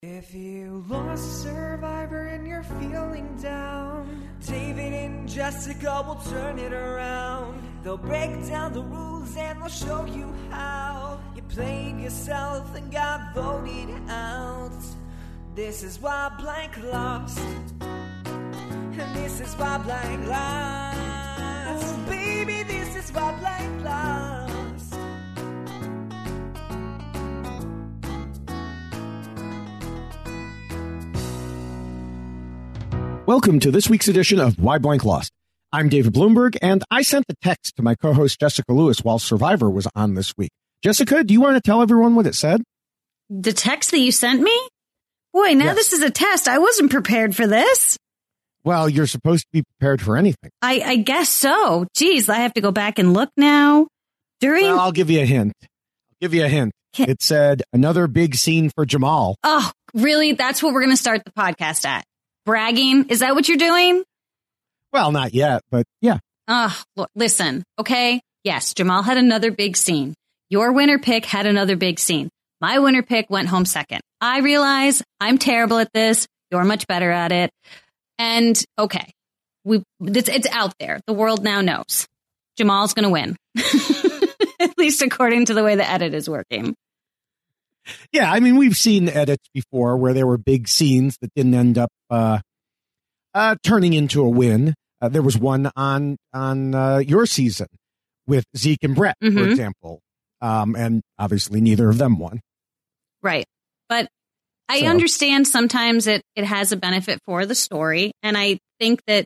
If you lost Survivor and you're feeling down, David and Jessica will turn it around. They'll break down the rules and they'll show you how you played yourself and got voted out. This is why Blank lost, and this is why Blank lost. Oh baby, this is why Blank lost. Welcome to this week's edition of Why Blank Lost. I'm David Bloomberg, and I sent a text to my co-host Jessica Lewis while Survivor was on this week. Jessica, do you want to tell everyone what it said? The text that you sent me? Boy, now This is a test. I wasn't prepared for this. Well, you're supposed to be prepared for anything. I guess so. Geez, I have to go back and look now. Well, I'll give you a hint. It said, another big scene for Jamal. Oh, really? That's what we're going to start the podcast at? Bragging? Is that what you're doing? Well, not yet, but yeah. Look, listen, okay? Yes, Jamal had another big scene. Your winner pick had another big scene. My winner pick went home second. I realize I'm terrible at this. You're much better at it. And okay, it's out there. The world now knows. Jamal's going to win. At least according to the way the edit is working. Yeah, I mean, we've seen edits before where there were big scenes that didn't end up turning into a win. There was one on your season with Zeke and Brett, for example. And obviously neither of them won. Right. But I understand sometimes it has a benefit for the story. And I think that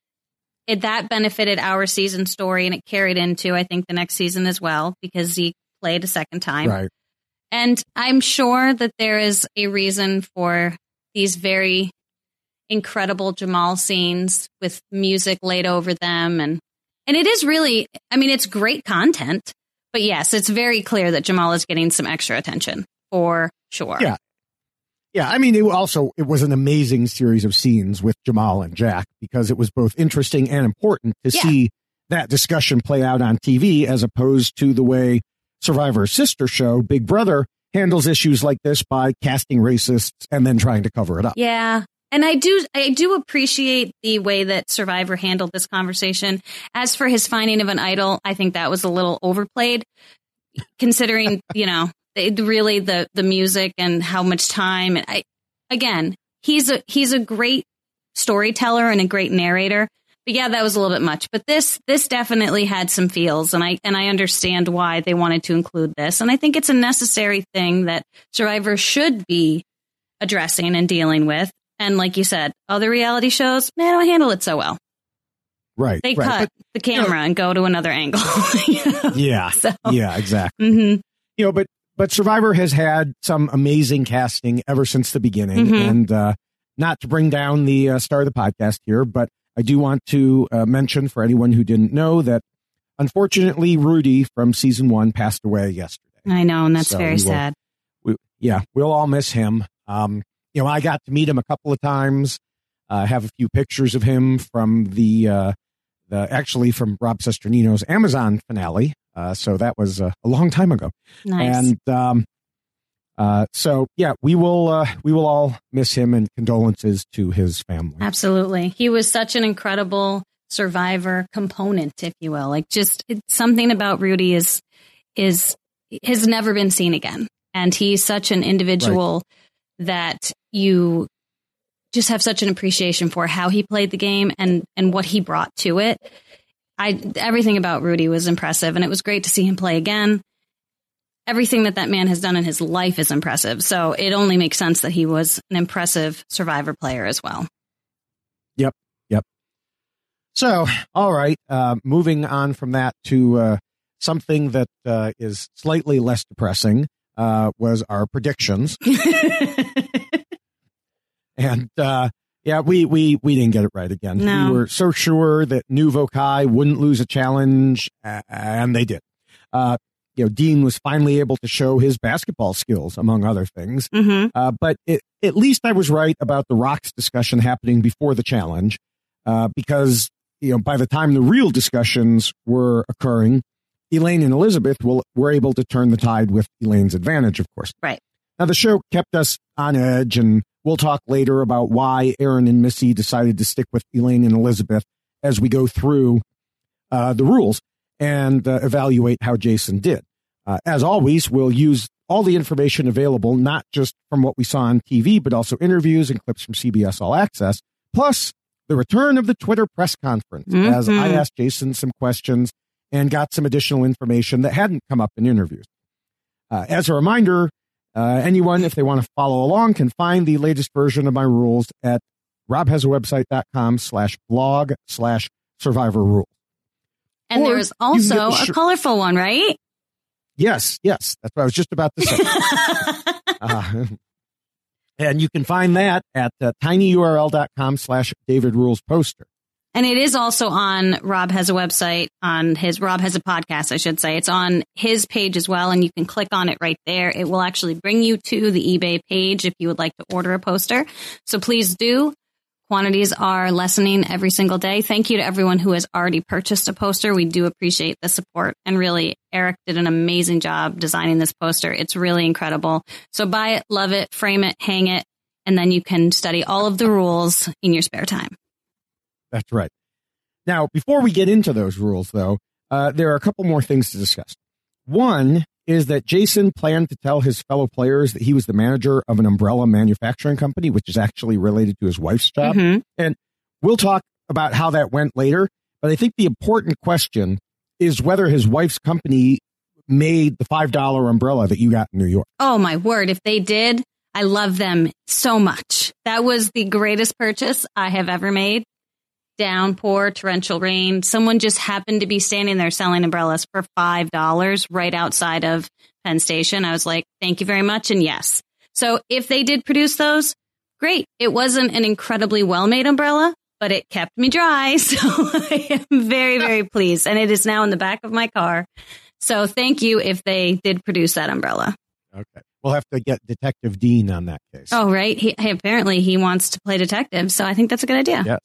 that benefited our season story and it carried into, I think, the next season as well, because Zeke played a second time. Right. And I'm sure that there is a reason for these very incredible Jamal scenes with music laid over them. And it is really, I mean, it's great content. But yes, it's very clear that Jamal is getting some extra attention for sure. Yeah. Yeah. I mean, it was an amazing series of scenes with Jamal and Jack because it was both interesting and important to see that discussion play out on TV as opposed to the way Survivor's sister show, Big Brother, handles issues like this by casting racists and then trying to cover it up. Yeah. And I do appreciate the way that Survivor handled this conversation. As for his finding of an idol, I think that was a little overplayed, considering, really the music and how much time. And he's a great storyteller and a great narrator. But yeah, that was a little bit much. But this definitely had some feels, and I understand why they wanted to include this. And I think it's a necessary thing that Survivor should be addressing and dealing with. And like you said, other reality shows, they don't handle it so well. Right. They cut the camera and go to another angle. Yeah. So. Yeah, exactly. Mm-hmm. But Survivor has had some amazing casting ever since the beginning. And not to bring down the star of the podcast here, but I do want to mention for anyone who didn't know that unfortunately Rudy from season 1 passed away yesterday. I know, and that's very sad. We'll all miss him. I got to meet him a couple of times. Have a few pictures of him from from Rob Sesternino's Amazon finale. So that was a long time ago. Nice. And we will all miss him, and condolences to his family. Absolutely. He was such an incredible Survivor component, if you will. Like something about Rudy has never been seen again. And he's such an individual that you just have such an appreciation for how he played the game and what he brought to it. Everything about Rudy was impressive, and it was great to see him play again. Everything that man has done in his life is impressive. So it only makes sense that he was an impressive Survivor player as well. Yep. So, all right. Moving on from that to something that is slightly less depressing was our predictions. And we didn't get it right again. No. We were so sure that Nuvo Kai wouldn't lose a challenge, and they did. Dean was finally able to show his basketball skills, among other things. But at least I was right about the rocks discussion happening before the challenge, because by the time the real discussions were occurring, Elaine and Elizabeth were able to turn the tide with Elaine's advantage, of course. Right. Now, the show kept us on edge, and we'll talk later about why Aaron and Missy decided to stick with Elaine and Elizabeth as we go through the rules and evaluate how Jason did. As always, we'll use all the information available, not just from what we saw on TV, but also interviews and clips from CBS All Access, plus the return of the Twitter press conference, as I asked Jason some questions and got some additional information that hadn't come up in interviews. As a reminder, anyone, if they want to follow along, can find the latest version of my rules at robhasawebsite.com/blog/Survivor Rules. And there's also a colorful one, right? Yes. That's what I was just about to say. And you can find that at tinyurl.com/DavidRulesPoster. And it is also on Rob Has a Website, on his Rob Has a Podcast, I should say. It's on his page as well, and you can click on it right there. It will actually bring you to the eBay page if you would like to order a poster. So please do. Quantities are lessening every single day. Thank you to everyone who has already purchased a poster. We do appreciate the support. And really, Eric did an amazing job designing this poster. It's really incredible. So buy it, love it, frame it, hang it, and then you can study all of the rules in your spare time. That's right. Now, before we get into those rules, though, there are a couple more things to discuss. One is that Jason planned to tell his fellow players that he was the manager of an umbrella manufacturing company, which is actually related to his wife's job. And we'll talk about how that went later. But I think the important question is whether his wife's company made the $5 umbrella that you got in New York. Oh, my word. If they did, I love them so much. That was the greatest purchase I have ever made. Downpour, torrential rain. Someone just happened to be standing there selling umbrellas for $5 right outside of Penn Station. I was like, thank you very much. And yes. So if they did produce those, great. It wasn't an incredibly well-made umbrella, but it kept me dry. So I am very, very pleased. And it is now in the back of my car. So thank you if they did produce that umbrella. Okay. We'll have to get Detective Dean on that case. Oh, right. Apparently he wants to play detective. So I think that's a good idea. Yes.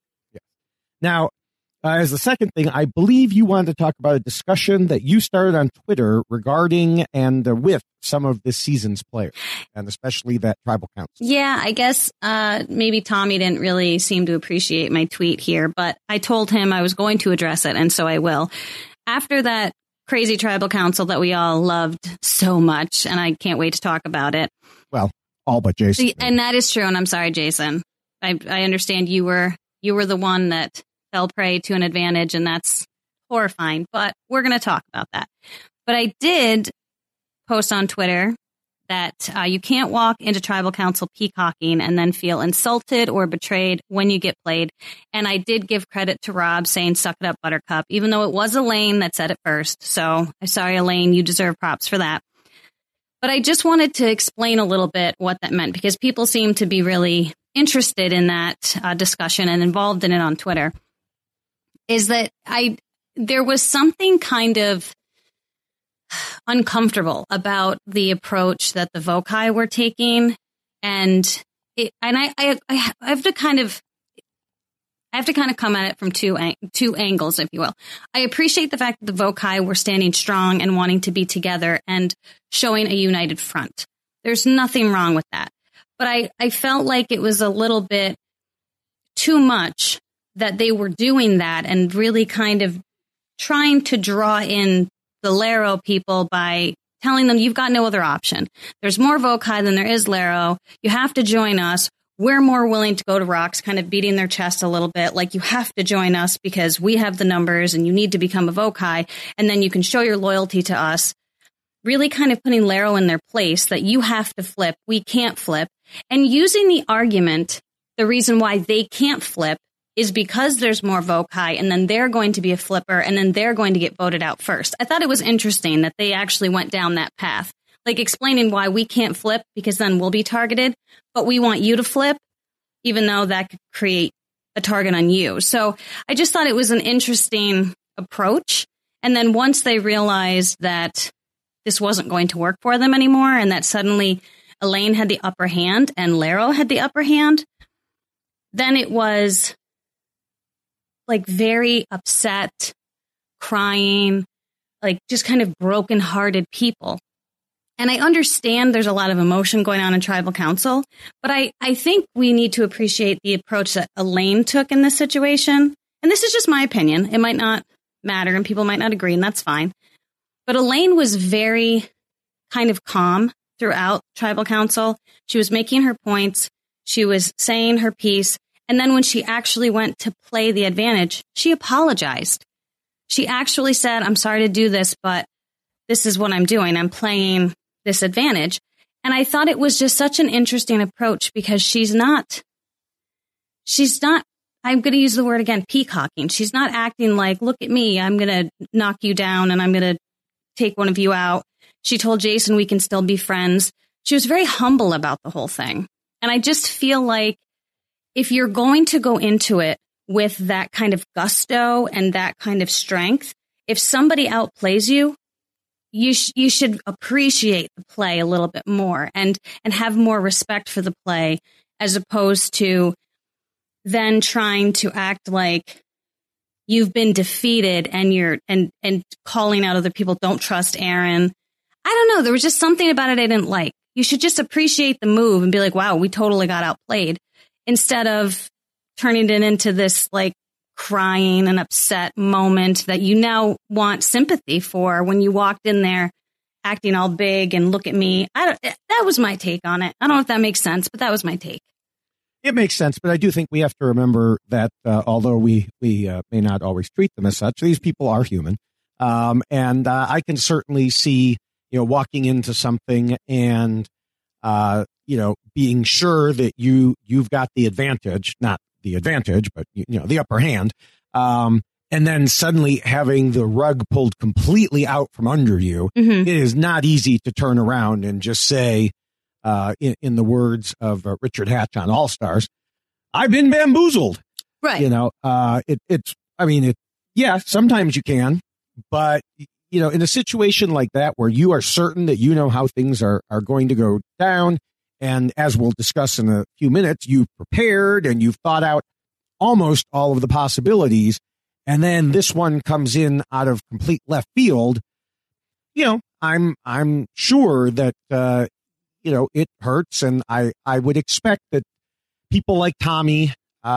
Now, as the second thing, I believe you wanted to talk about a discussion that you started on Twitter regarding and with some of this season's players, and especially that tribal council. Yeah, I guess maybe Tommy didn't really seem to appreciate my tweet here, but I told him I was going to address it, and so I will. After that crazy tribal council that we all loved so much, and I can't wait to talk about it. Well, all but Jason. And that is true, and I'm sorry, Jason. I understand you were the one that fell prey to an advantage, and that's horrifying, but we're going to talk about that. But I did post on Twitter that you can't walk into tribal council peacocking and then feel insulted or betrayed when you get played. And I did give credit to Rob saying, suck it up, Buttercup, even though it was Elaine that said it first. So I'm sorry, Elaine, you deserve props for that. But I just wanted to explain a little bit what that meant, because people seem to be really interested in that discussion and involved in it on Twitter. Is that there was something kind of uncomfortable about the approach that the Vokai were taking, and I have to kind of come at it from two angles, if you will. I appreciate the fact that the Vokai were standing strong and wanting to be together and showing a united front. There's nothing wrong with that, but I felt like it was a little bit too much that they were doing that and really kind of trying to draw in the Laro people by telling them you've got no other option. There's more Vokai than there is Laro. You have to join us. We're more willing to go to rocks, kind of beating their chest a little bit. Like, you have to join us because we have the numbers and you need to become a Vokai. And then you can show your loyalty to us. Really kind of putting Laro in their place that you have to flip. We can't flip. And using the argument, the reason why they can't flip is because there's more Vokai, and then they're going to be a flipper, and then they're going to get voted out first. I thought it was interesting that they actually went down that path, like explaining why we can't flip because then we'll be targeted, but we want you to flip, even though that could create a target on you. So I just thought it was an interesting approach. And then once they realized that this wasn't going to work for them anymore, and that suddenly Elaine had the upper hand and Laro had the upper hand, then it was like very upset, crying, like just kind of broken-hearted people. And I understand there's a lot of emotion going on in tribal council, but I think we need to appreciate the approach that Elaine took in this situation. And this is just my opinion. It might not matter and people might not agree, and that's fine. But Elaine was very kind of calm throughout tribal council. She was making her points. She was saying her piece. And then when she actually went to play the advantage, she apologized. She actually said, I'm sorry to do this, but this is what I'm doing. I'm playing this advantage. And I thought it was just such an interesting approach because she's not, I'm going to use the word again, peacocking. She's not acting like, look at me, I'm going to knock you down and I'm going to take one of you out. She told Jason we can still be friends. She was very humble about the whole thing. And I just feel like if you're going to go into it with that kind of gusto and that kind of strength, if somebody outplays you, you should appreciate the play a little bit more and have more respect for the play as opposed to then trying to act like you've been defeated and you're and calling out other people, don't trust Aaron. I don't know. There was just something about it I didn't like. You should just appreciate the move and be like, wow, we totally got outplayed, instead of turning it into this like crying and upset moment that you now want sympathy for when you walked in there acting all big and look at me. That was my take on it. I don't know if that makes sense, but that was my take. It makes sense, but I do think we have to remember that although we may not always treat them as such, these people are human. And I can certainly see, walking into something and, being sure that you've got the advantage, not the advantage, but, the upper hand. And then suddenly having the rug pulled completely out from under you, It is not easy to turn around and just say, in the words of Richard Hatch on All Stars, I've been bamboozled. Right. Sometimes you can, but in a situation like that where you are certain that you know how things are going to go down, and as we'll discuss in a few minutes, you've prepared and you've thought out almost all of the possibilities, and then this one comes in out of complete left field, I'm sure that it hurts, and I would expect that people like Tommy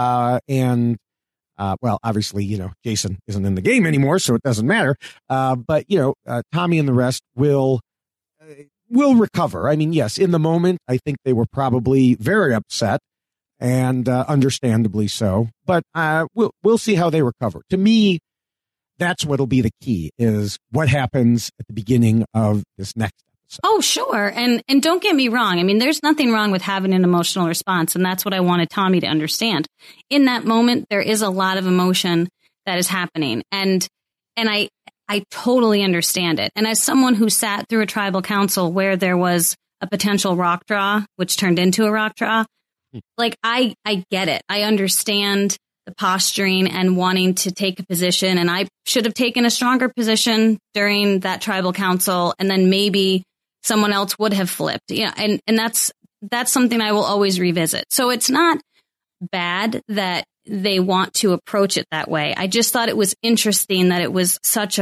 obviously, Jason isn't in the game anymore, so it doesn't matter. But Tommy and the rest will recover. I mean, yes, in the moment, I think they were probably very upset, and understandably so. But we'll see how they recover. To me, that's what'll be the key: is what happens at the beginning of this next episode. Oh, sure. And don't get me wrong. I mean, there's nothing wrong with having an emotional response. And that's what I wanted Tommy to understand. In that moment, there is a lot of emotion that is happening. And I totally understand it. And as someone who sat through a tribal council where there was a potential rock draw, which turned into a rock draw, like I get it. I understand the posturing and wanting to take a position. And I should have taken a stronger position during that tribal council. And then maybe someone else would have flipped. And that's something I will always revisit. So it's not bad that they want to approach it that way. I just thought it was interesting that it was such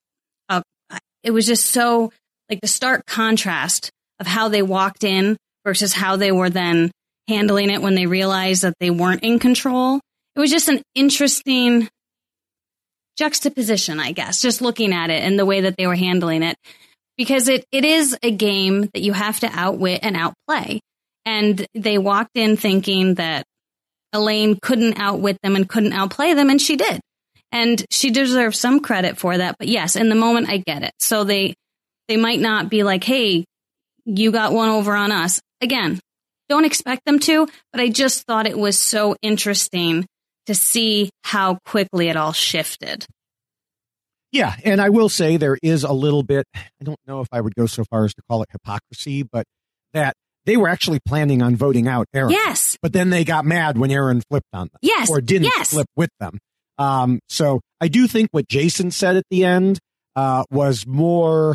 it was just so like the stark contrast of how they walked in versus how they were then handling it when they realized that they weren't in control. It was just an interesting juxtaposition, I guess, just looking at it and the way that they were handling it. Because it is a game that you have to outwit and outplay. And they walked in thinking that Elaine couldn't outwit them and couldn't outplay them, and she did. And she deserves some credit for that. But yes, in the moment, I get it. So they might not be like, hey, you got one over on us. Again, don't expect them to, but I just thought it was so interesting to see how quickly it all shifted. Yeah, and I will say there is a little bit, I don't know if I would go so far as to call it hypocrisy, but that they were actually planning on voting out Aaron. Yes. But then they got mad when Aaron flipped on them. Yes. Or didn't flip with them. So I do think what Jason said at the end was more,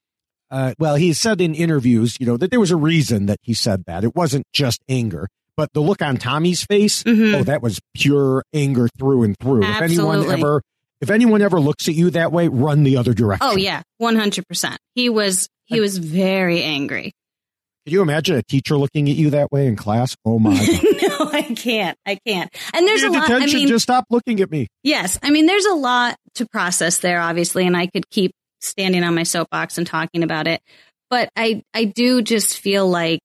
he said in interviews, that there was a reason that he said that. It wasn't just anger. But the look on Tommy's face, that was pure anger through and through. Absolutely. If anyone ever looks at you that way, run the other direction. Oh, yeah, 100%. He was He was very angry. Could you imagine a teacher looking at you that way in class? Oh my God. No, I can't. And there's a lot. Detention, just stop looking at me. Yes. I mean, there's a lot to process there, obviously, and I could keep standing on my soapbox and talking about it. But I do just feel like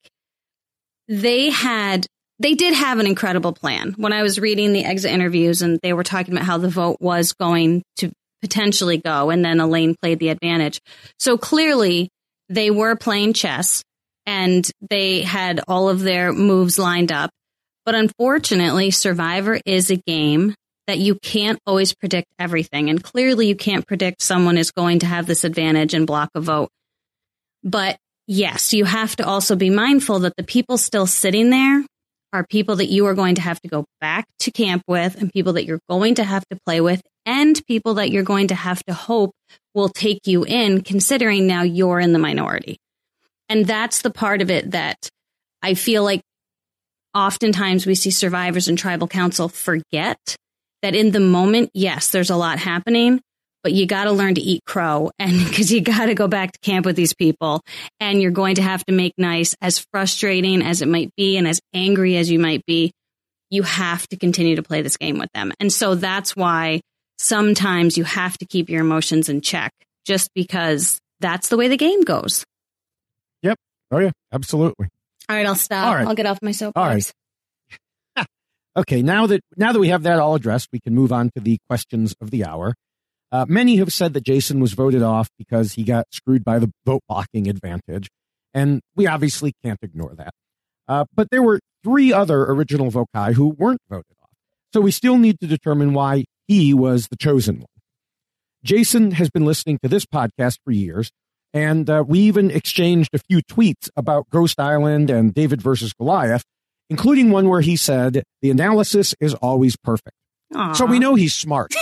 they did have an incredible plan. When I was reading the exit interviews and they were talking about how the vote was going to potentially go, and then Elaine played the advantage. So clearly they were playing chess and they had all of their moves lined up. But unfortunately, Survivor is a game that you can't always predict everything. And clearly you can't predict someone is going to have this advantage and block a vote. But yes, you have to also be mindful that the people still sitting there are people that you are going to have to go back to camp with, and people that you're going to have to play with, and people that you're going to have to hope will take you in, considering now you're in the minority. And that's the part of it that I feel like oftentimes we see survivors and tribal council forget that in the moment, yes, there's a lot happening, but you got to learn to eat crow, and because you got to go back to camp with these people, and you're going to have to make nice. As frustrating as it might be and as angry as you might be, you have to continue to play this game with them. And so that's why sometimes you have to keep your emotions in check, just because that's the way the game goes. Yep. Oh, yeah, absolutely. All right, I'll stop. All right. I'll get off my soapbox. All right. Okay, now that we have that all addressed, we can move on to the questions of the hour. Many have said that Jason was voted off because he got screwed by the vote blocking advantage, and we obviously can't ignore that. But there were 3 other original Vokai who weren't voted off, so we still need to determine why he was the chosen one. Jason has been listening to this podcast for years, and we even exchanged a few tweets about Ghost Island and David versus Goliath, including one where he said, the analysis is always perfect. Aww. So we know he's smart.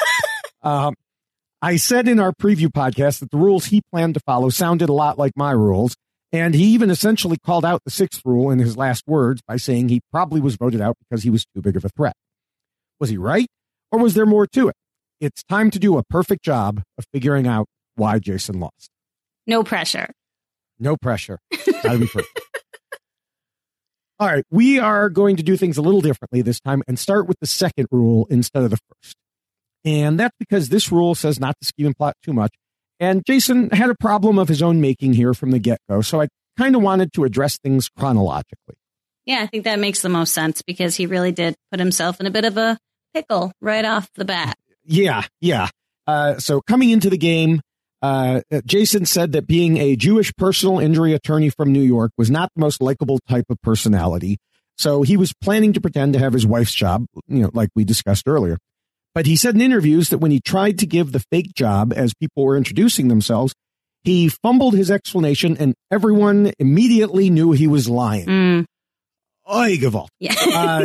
I said in our preview podcast that the rules he planned to follow sounded a lot like my rules, and he even essentially called out the 6th rule in his last words by saying he probably was voted out because he was too big of a threat. Was he right, or was there more to it? It's time to do a perfect job of figuring out why Jason lost. No pressure. No pressure. Gotta be perfect. All right, we are going to do things a little differently this time and start with the 2nd rule instead of the 1st. And that's because this rule says not to scheme and plot too much. And Jason had a problem of his own making here from the get-go, so I kind of wanted to address things chronologically. Yeah, I think that makes the most sense because he really did put himself in a bit of a pickle right off the bat. Yeah. So coming into the game, Jason said that being a Jewish personal injury attorney from New York was not the most likable type of personality. So he was planning to pretend to have his wife's job, like we discussed earlier. But he said in interviews that when he tried to give the fake job as people were introducing themselves, he fumbled his explanation and everyone immediately knew he was lying. Oy, Gewalt. Yeah.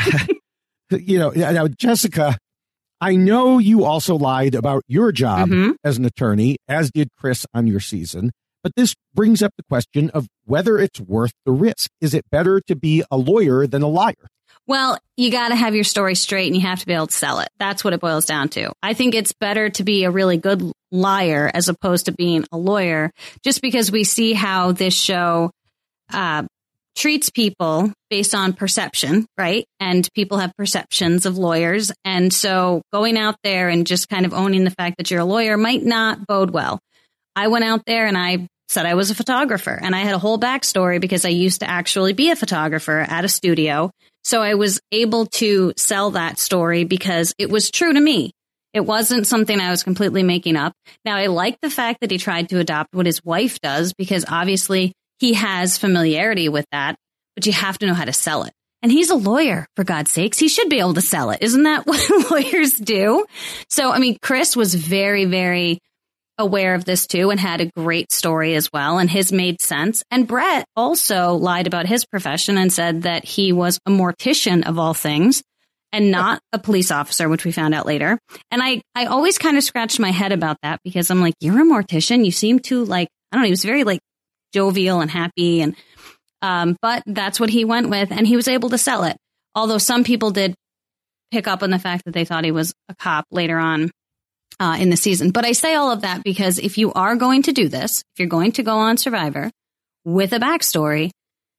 Now, Jessica, I know you also lied about your job as an attorney, as did Chris on your season. But this brings up the question of whether it's worth the risk. Is it better to be a lawyer than a liar? Well, you got to have your story straight and you have to be able to sell it. That's what it boils down to. I think it's better to be a really good liar as opposed to being a lawyer, just because we see how this show treats people based on perception, right? And people have perceptions of lawyers. And so going out there and just kind of owning the fact that you're a lawyer might not bode well. I went out there and I said I was a photographer, and I had a whole backstory because I used to actually be a photographer at a studio. So I was able to sell that story because it was true to me. It wasn't something I was completely making up. Now, I like the fact that he tried to adopt what his wife does because obviously he has familiarity with that, but you have to know how to sell it. And he's a lawyer, for God's sakes. He should be able to sell it. Isn't that what lawyers do? So, I mean, Chris was very, very aware of this too and had a great story as well, and his made sense. And Brett also lied about his profession and said that he was a mortician of all things and not a police officer, which we found out later. And I always kind of scratched my head about that because I'm like, you're a mortician? You seem to he was very jovial and happy, and but that's what he went with, and he was able to sell it. Although some people did pick up on the fact that they thought he was a cop later on. in the season. But I say all of that because if you are going to do this, if you're going to go on Survivor with a backstory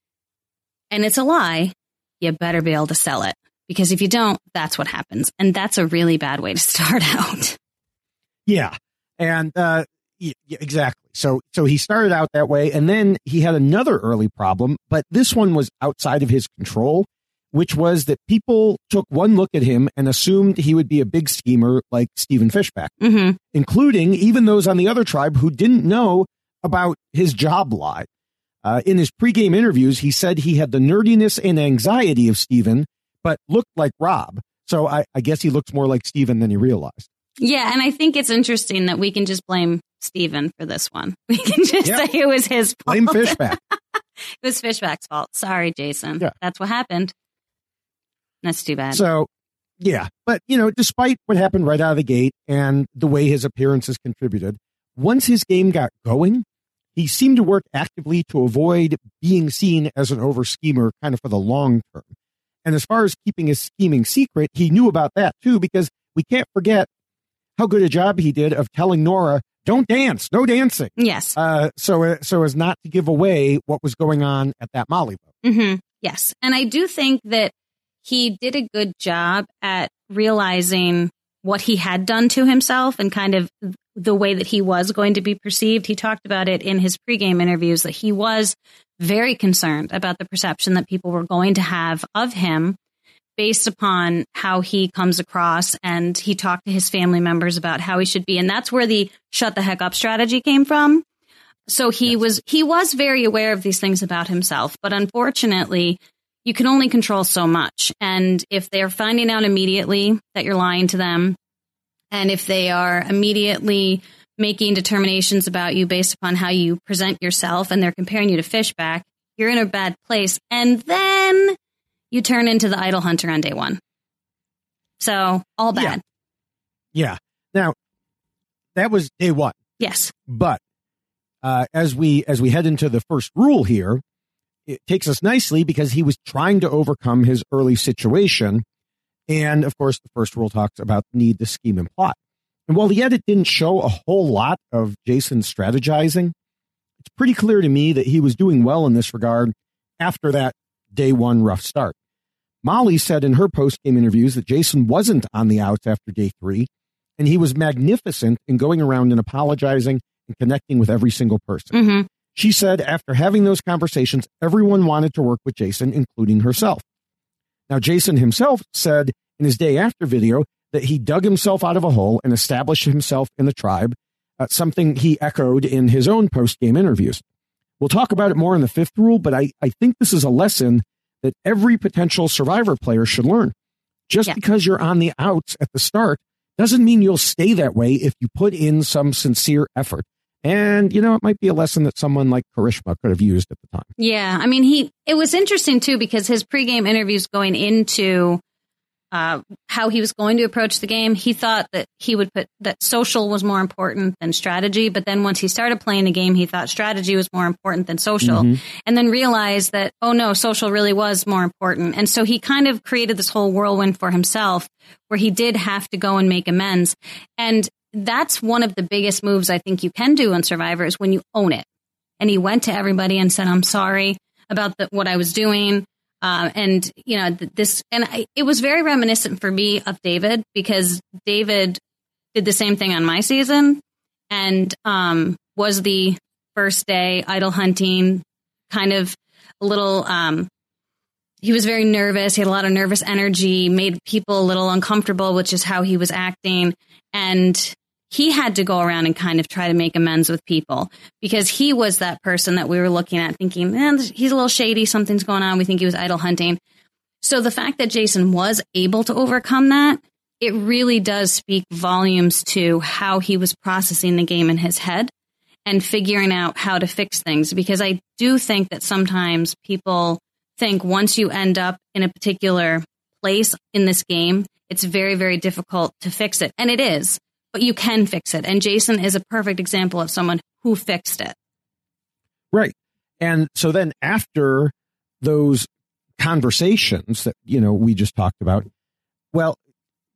and it's a lie, you better be able to sell it. Because if you don't, that's what happens. And that's a really bad way to start out. Yeah. And yeah, exactly. So he started out that way, and then he had another early problem, but this one was outside of his control, which was that people took one look at him and assumed he would be a big schemer like Stephen Fishbach, including even those on the other tribe who didn't know about his job lie. In his pregame interviews, he said he had the nerdiness and anxiety of Stephen, but looked like Rob. So I guess he looks more like Stephen than he realized. Yeah, and I think it's interesting that we can just blame Stephen for this one. We can just say it was his fault. Blame Fishbach. It was Fishbach's fault. Sorry, Jason. Yeah. That's what happened. That's too bad. So, yeah. But, despite what happened right out of the gate and the way his appearances contributed, once his game got going, he seemed to work actively to avoid being seen as an over-schemer kind of for the long term. And as far as keeping his scheming secret, he knew about that, too, because we can't forget how good a job he did of telling Nora, don't dance, no dancing. Yes. So as not to give away what was going on at that Molly vote. Mm-hmm. Yes. And I do think that he did a good job at realizing what he had done to himself and kind of the way that he was going to be perceived. He talked about it in his pregame interviews that he was very concerned about the perception that people were going to have of him based upon how he comes across, and he talked to his family members about how he should be. And that's where the shut the heck up strategy came from. So he was very aware of these things about himself, but unfortunately you can only control so much. And if they're finding out immediately that you're lying to them, and if they are immediately making determinations about you based upon how you present yourself, and they're comparing you to Fishbach, you're in a bad place. And then you turn into the idol hunter on day one. So all bad. Yeah. Now, that was day one. Yes. But as we head into the first rule here, it takes us nicely because he was trying to overcome his early situation. And of course, the first rule talks about the need to scheme and plot. And while the edit didn't show a whole lot of Jason strategizing, it's pretty clear to me that he was doing well in this regard after that day one rough start. Molly said in her post-game interviews that Jason wasn't on the outs after day 3, and he was magnificent in going around and apologizing and connecting with every single person. Mm-hmm. She said after having those conversations, everyone wanted to work with Jason, including herself. Now, Jason himself said in his day after video that he dug himself out of a hole and established himself in the tribe, something he echoed in his own post-game interviews. We'll talk about it more in the fifth rule, but I think this is a lesson that every potential Survivor player should learn. Just because you're on the outs at the start doesn't mean you'll stay that way if you put in some sincere effort. And, it might be a lesson that someone like Karishma could have used at the time. Yeah. I mean, it was interesting, too, because his pregame interviews going into how he was going to approach the game, he thought that he would put that social was more important than strategy. But then once he started playing the game, he thought strategy was more important than social, and then realized that, oh no, social really was more important. And so he kind of created this whole whirlwind for himself where he did have to go and make amends. And that's one of the biggest moves I think you can do in Survivor is when you own it. And he went to everybody and said, I'm sorry about what I was doing. It was very reminiscent for me of David, because David did the same thing on my season and was the first day idol hunting, kind of a little, he was very nervous. He had a lot of nervous energy, made people a little uncomfortable, which is how he was acting. And he had to go around and kind of try to make amends with people because he was that person that we were looking at thinking, he's a little shady. Something's going on. We think he was idol hunting. So the fact that Jason was able to overcome that, it really does speak volumes to how he was processing the game in his head and figuring out how to fix things. Because I do think that sometimes people think once you end up in a particular place in this game, it's very, very difficult to fix it. And it is. But you can fix it. And Jason is a perfect example of someone who fixed it. Right. And so then after those conversations that, we just talked about, well,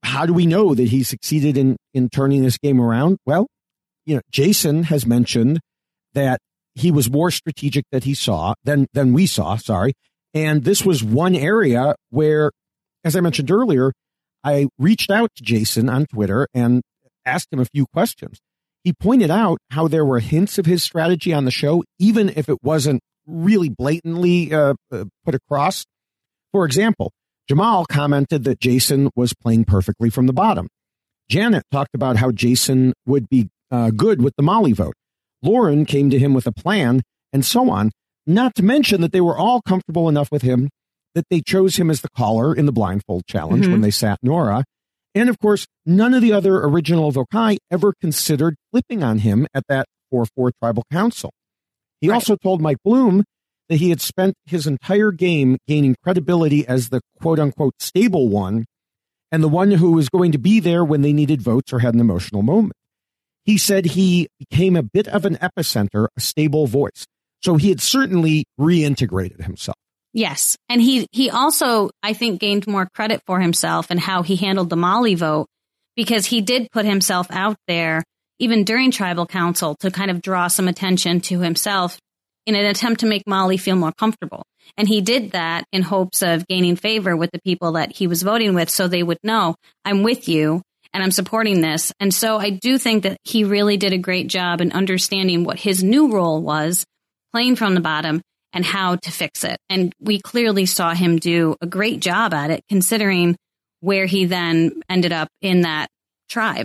how do we know that he succeeded in turning this game around? Well, Jason has mentioned that he was more strategic than we saw. And this was one area where, as I mentioned earlier, I reached out to Jason on Twitter and asked him a few questions. He pointed out how there were hints of his strategy on the show, even if it wasn't really blatantly put across. For example, Jamal commented that Jason was playing perfectly from the bottom. Janet talked about how Jason would be good with the Molly vote. Lauren came to him with a plan, and so on, not to mention that they were all comfortable enough with him that they chose him as the caller in the blindfold challenge when they sat Nora. And of course, none of the other original Vokai ever considered flipping on him at that 4-4 tribal council. He also told Mike Bloom that he had spent his entire game gaining credibility as the quote-unquote stable one and the one who was going to be there when they needed votes or had an emotional moment. He said he became a bit of an epicenter, a stable voice. So he had certainly reintegrated himself. Yes. And he also, I think, gained more credit for himself and how he handled the Molly vote, because he did put himself out there, even during tribal council, to kind of draw some attention to himself in an attempt to make Molly feel more comfortable. And he did that in hopes of gaining favor with the people that he was voting with, so they would know, I'm with you and I'm supporting this. And so I do think that he really did a great job in understanding what his new role was, playing from the bottom, and how to fix it. And we clearly saw him do a great job at it, considering where he then ended up in that tribe.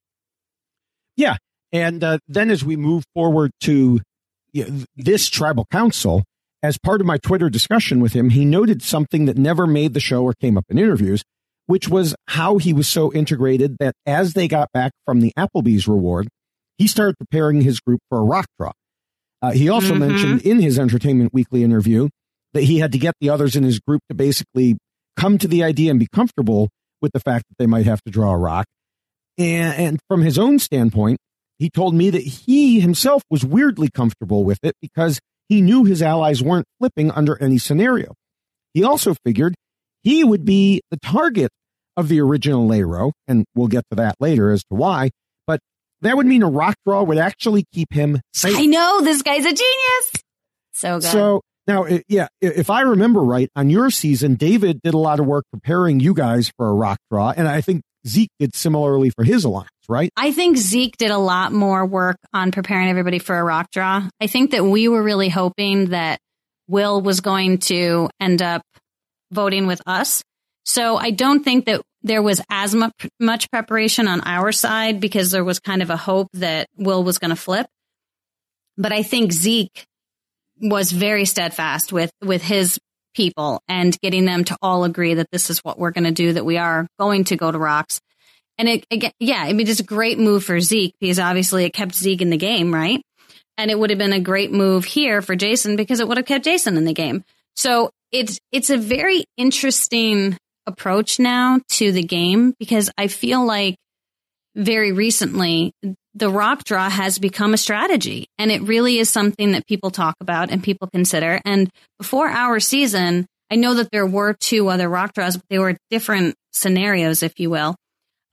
Yeah. And then as we move forward to this tribal council, as part of my Twitter discussion with him, he noted something that never made the show or came up in interviews, which was how he was so integrated that as they got back from the Applebee's reward, he started preparing his group for a rock draw. He also mentioned in his Entertainment Weekly interview that he had to get the others in his group to basically come to the idea and be comfortable with the fact that they might have to draw a rock. And from his own standpoint, he told me that he himself was weirdly comfortable with it because he knew his allies weren't flipping under any scenario. He also figured he would be the target of the original Laro, and we'll get to that later as to why. That would mean a rock draw would actually keep him safe. I know, this guy's a genius. So good. So now, if I remember right, on your season, David did a lot of work preparing you guys for a rock draw. And I think Zeke did similarly for his alliance, right? I think Zeke did a lot more work on preparing everybody for a rock draw. I think that we were really hoping that Will was going to end up voting with us. So I don't think that there was as much preparation on our side, because there was kind of a hope that Will was going to flip. But I think Zeke was very steadfast with his people and getting them to all agree that this is what we're going to do, that we are going to go to rocks. And it's a great move for Zeke, because obviously it kept Zeke in the game, right? And it would have been a great move here for Jason, because it would have kept Jason in the game. So it's a very interesting approach now to the game, because I feel like very recently the rock draw has become a strategy, and it really is something that people talk about and people consider. And before our season, I know that there were 2 other rock draws, but they were different scenarios, if you will.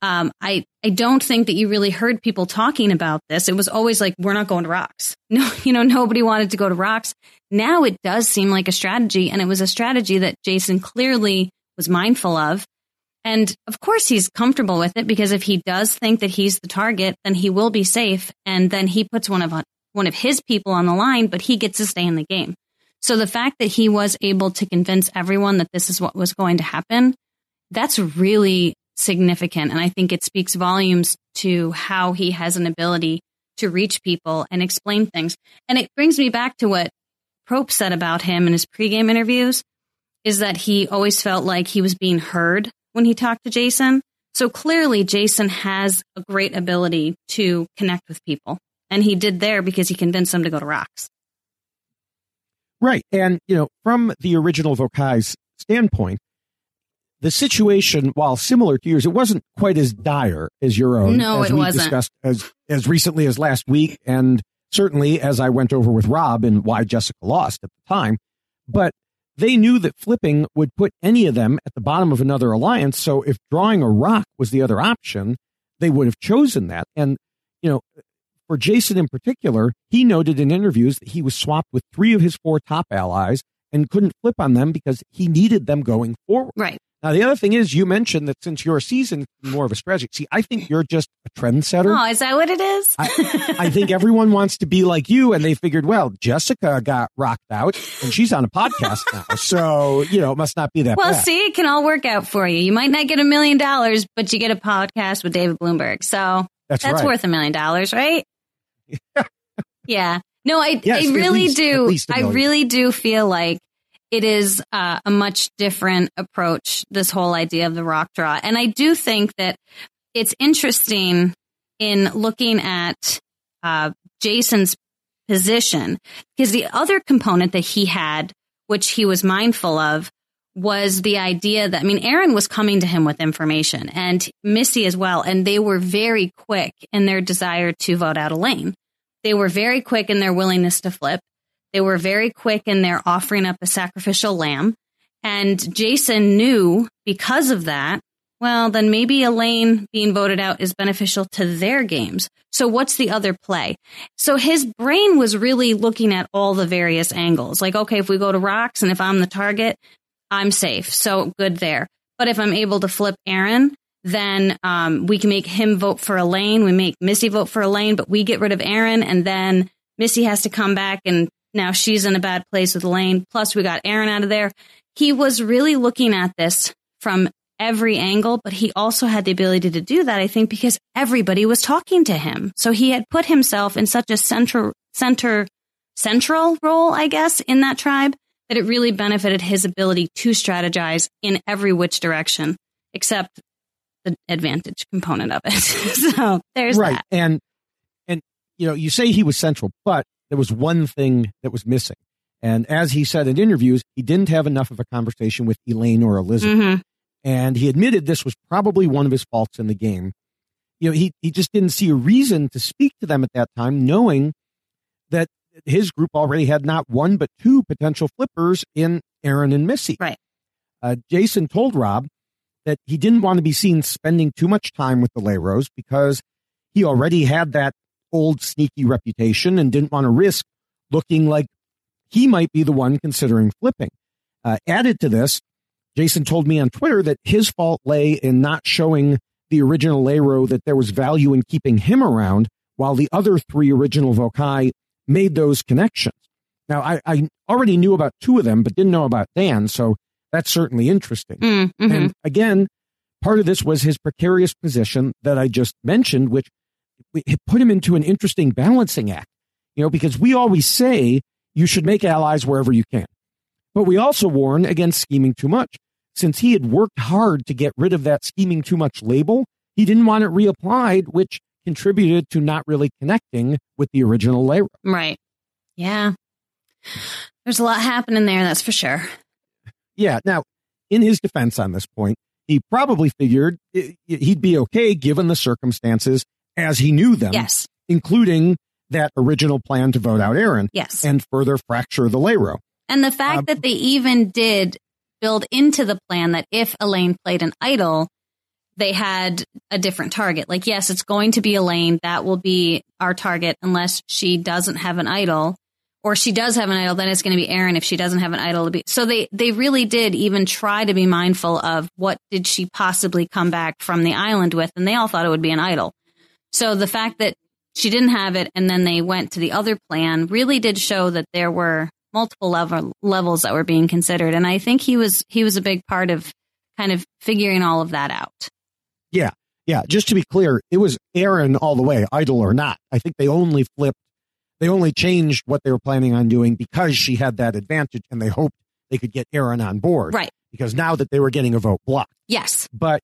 I don't think that you really heard people talking about this. It was always like, we're not going to rocks. No, nobody wanted to go to rocks. Now it does seem like a strategy, and it was a strategy that Jason clearly was mindful of. And of course he's comfortable with it, because if he does think that he's the target, then he will be safe. And then he puts one of his people on the line, but he gets to stay in the game. So the fact that he was able to convince everyone that this is what was going to happen, that's really significant. And I think it speaks volumes to how he has an ability to reach people and explain things. And it brings me back to what Probe said about him in his pregame interviews, is that he always felt like he was being heard when he talked to Jason. So clearly Jason has a great ability to connect with people. And he did there because he convinced them to go to rocks. Right. And, from the original Vokai's standpoint, the situation, while similar to yours, it wasn't quite as dire as your own. No, as it we wasn't. Discussed as recently as last week, and certainly as I went over with Rob and why Jessica lost at the time. But they knew that flipping would put any of them at the bottom of another alliance. So if drawing a rock was the other option, they would have chosen that. And, for Jacen in particular, he noted in interviews that he was swapped with 3 of his 4 top allies and couldn't flip on them because he needed them going forward. Right. Now, the other thing is, you mentioned that since you're a seasoned, more of a strategy. See, I think you're just a trendsetter. Oh, is that what it is? I think everyone wants to be like you, and they figured, well, Jessica got rocked out, and she's on a podcast now. So, it must not be that bad. See, it can all work out for you. You might not get $1 million, but you get a podcast with David Bloomberg. So that's right. Worth $1 million, right? Yeah. No, I really do. I really do feel like it is a much different approach, this whole idea of the rock draw. And I do think that it's interesting in looking at Jacen's position, because the other component that he had, which he was mindful of, was the idea that, Aaron was coming to him with information, and Missy as well, and they were very quick in their desire to vote out Elaine. They were very quick in their willingness to flip. They were very quick in their offering up a sacrificial lamb. And Jacen knew, because of that, well, then maybe Elaine being voted out is beneficial to their games. So what's the other play? So his brain was really looking at all the various angles. Like, okay, if we go to rocks and if I'm the target, I'm safe. So good there. But if I'm able to flip Aaron, then we can make him vote for Elaine. We make Missy vote for Elaine, but we get rid of Aaron, and then Missy has to come back, and now she's in a bad place with Elaine. Plus, we got Aaron out of there. He was really looking at this from every angle, but he also had the ability to do that, I think, because everybody was talking to him. So he had put himself in such a central role, I guess, in that tribe, that it really benefited his ability to strategize in every which direction, except the advantage component of it. So there's right. that. And you say he was central, but there was one thing that was missing. And as he said in interviews, he didn't have enough of a conversation with Elaine or Elizabeth. Mm-hmm. And he admitted this was probably one of his faults in the game. He just didn't see a reason to speak to them at that time, knowing that his group already had not 1 but 2 potential flippers in Aaron and Missy. Right. Jacen told Rob that he didn't want to be seen spending too much time with the Leyros because he already had that old sneaky reputation and didn't want to risk looking like he might be the one considering flipping. Added to this, Jacen told me on Twitter that his fault lay in not showing the original Leyro that there was value in keeping him around, while the other 3 original Vokai made those connections. Now, I already knew about 2 of them, but didn't know about Dan, so that's certainly interesting. Mm-hmm. And again, part of this was his precarious position that I just mentioned, which put him into an interesting balancing act, because we always say you should make allies wherever you can. But we also warn against scheming too much. Since he had worked hard to get rid of that scheming too much label, he didn't want it reapplied, which contributed to not really connecting with the original Leyro. Right. Yeah. There's a lot happening there, that's for sure. Yeah. Now, in his defense on this point, he probably figured he'd be okay given the circumstances as he knew them. Yes. Including that original plan to vote out Aaron. Yes. And further fracture the Leyro. And the fact that they even did build into the plan that if Elaine played an idol, they had a different target. Like, yes, it's going to be Elaine. That will be our target unless she doesn't have an idol. Or she does have an idol, then it's going to be Aaron. If she doesn't have an idol, so they really did even try to be mindful of what did she possibly come back from the island with, and they all thought it would be an idol. So the fact that she didn't have it and then they went to the other plan really did show that there were multiple levels that were being considered. And I think he was a big part of kind of figuring all of that out. Yeah. Yeah. Just to be clear, it was Aaron all the way, idol or not. I think they only changed what they were planning on doing because she had that advantage and they hoped they could get Aaron on board. Right. Because now that they were getting a vote blocked. Yes. But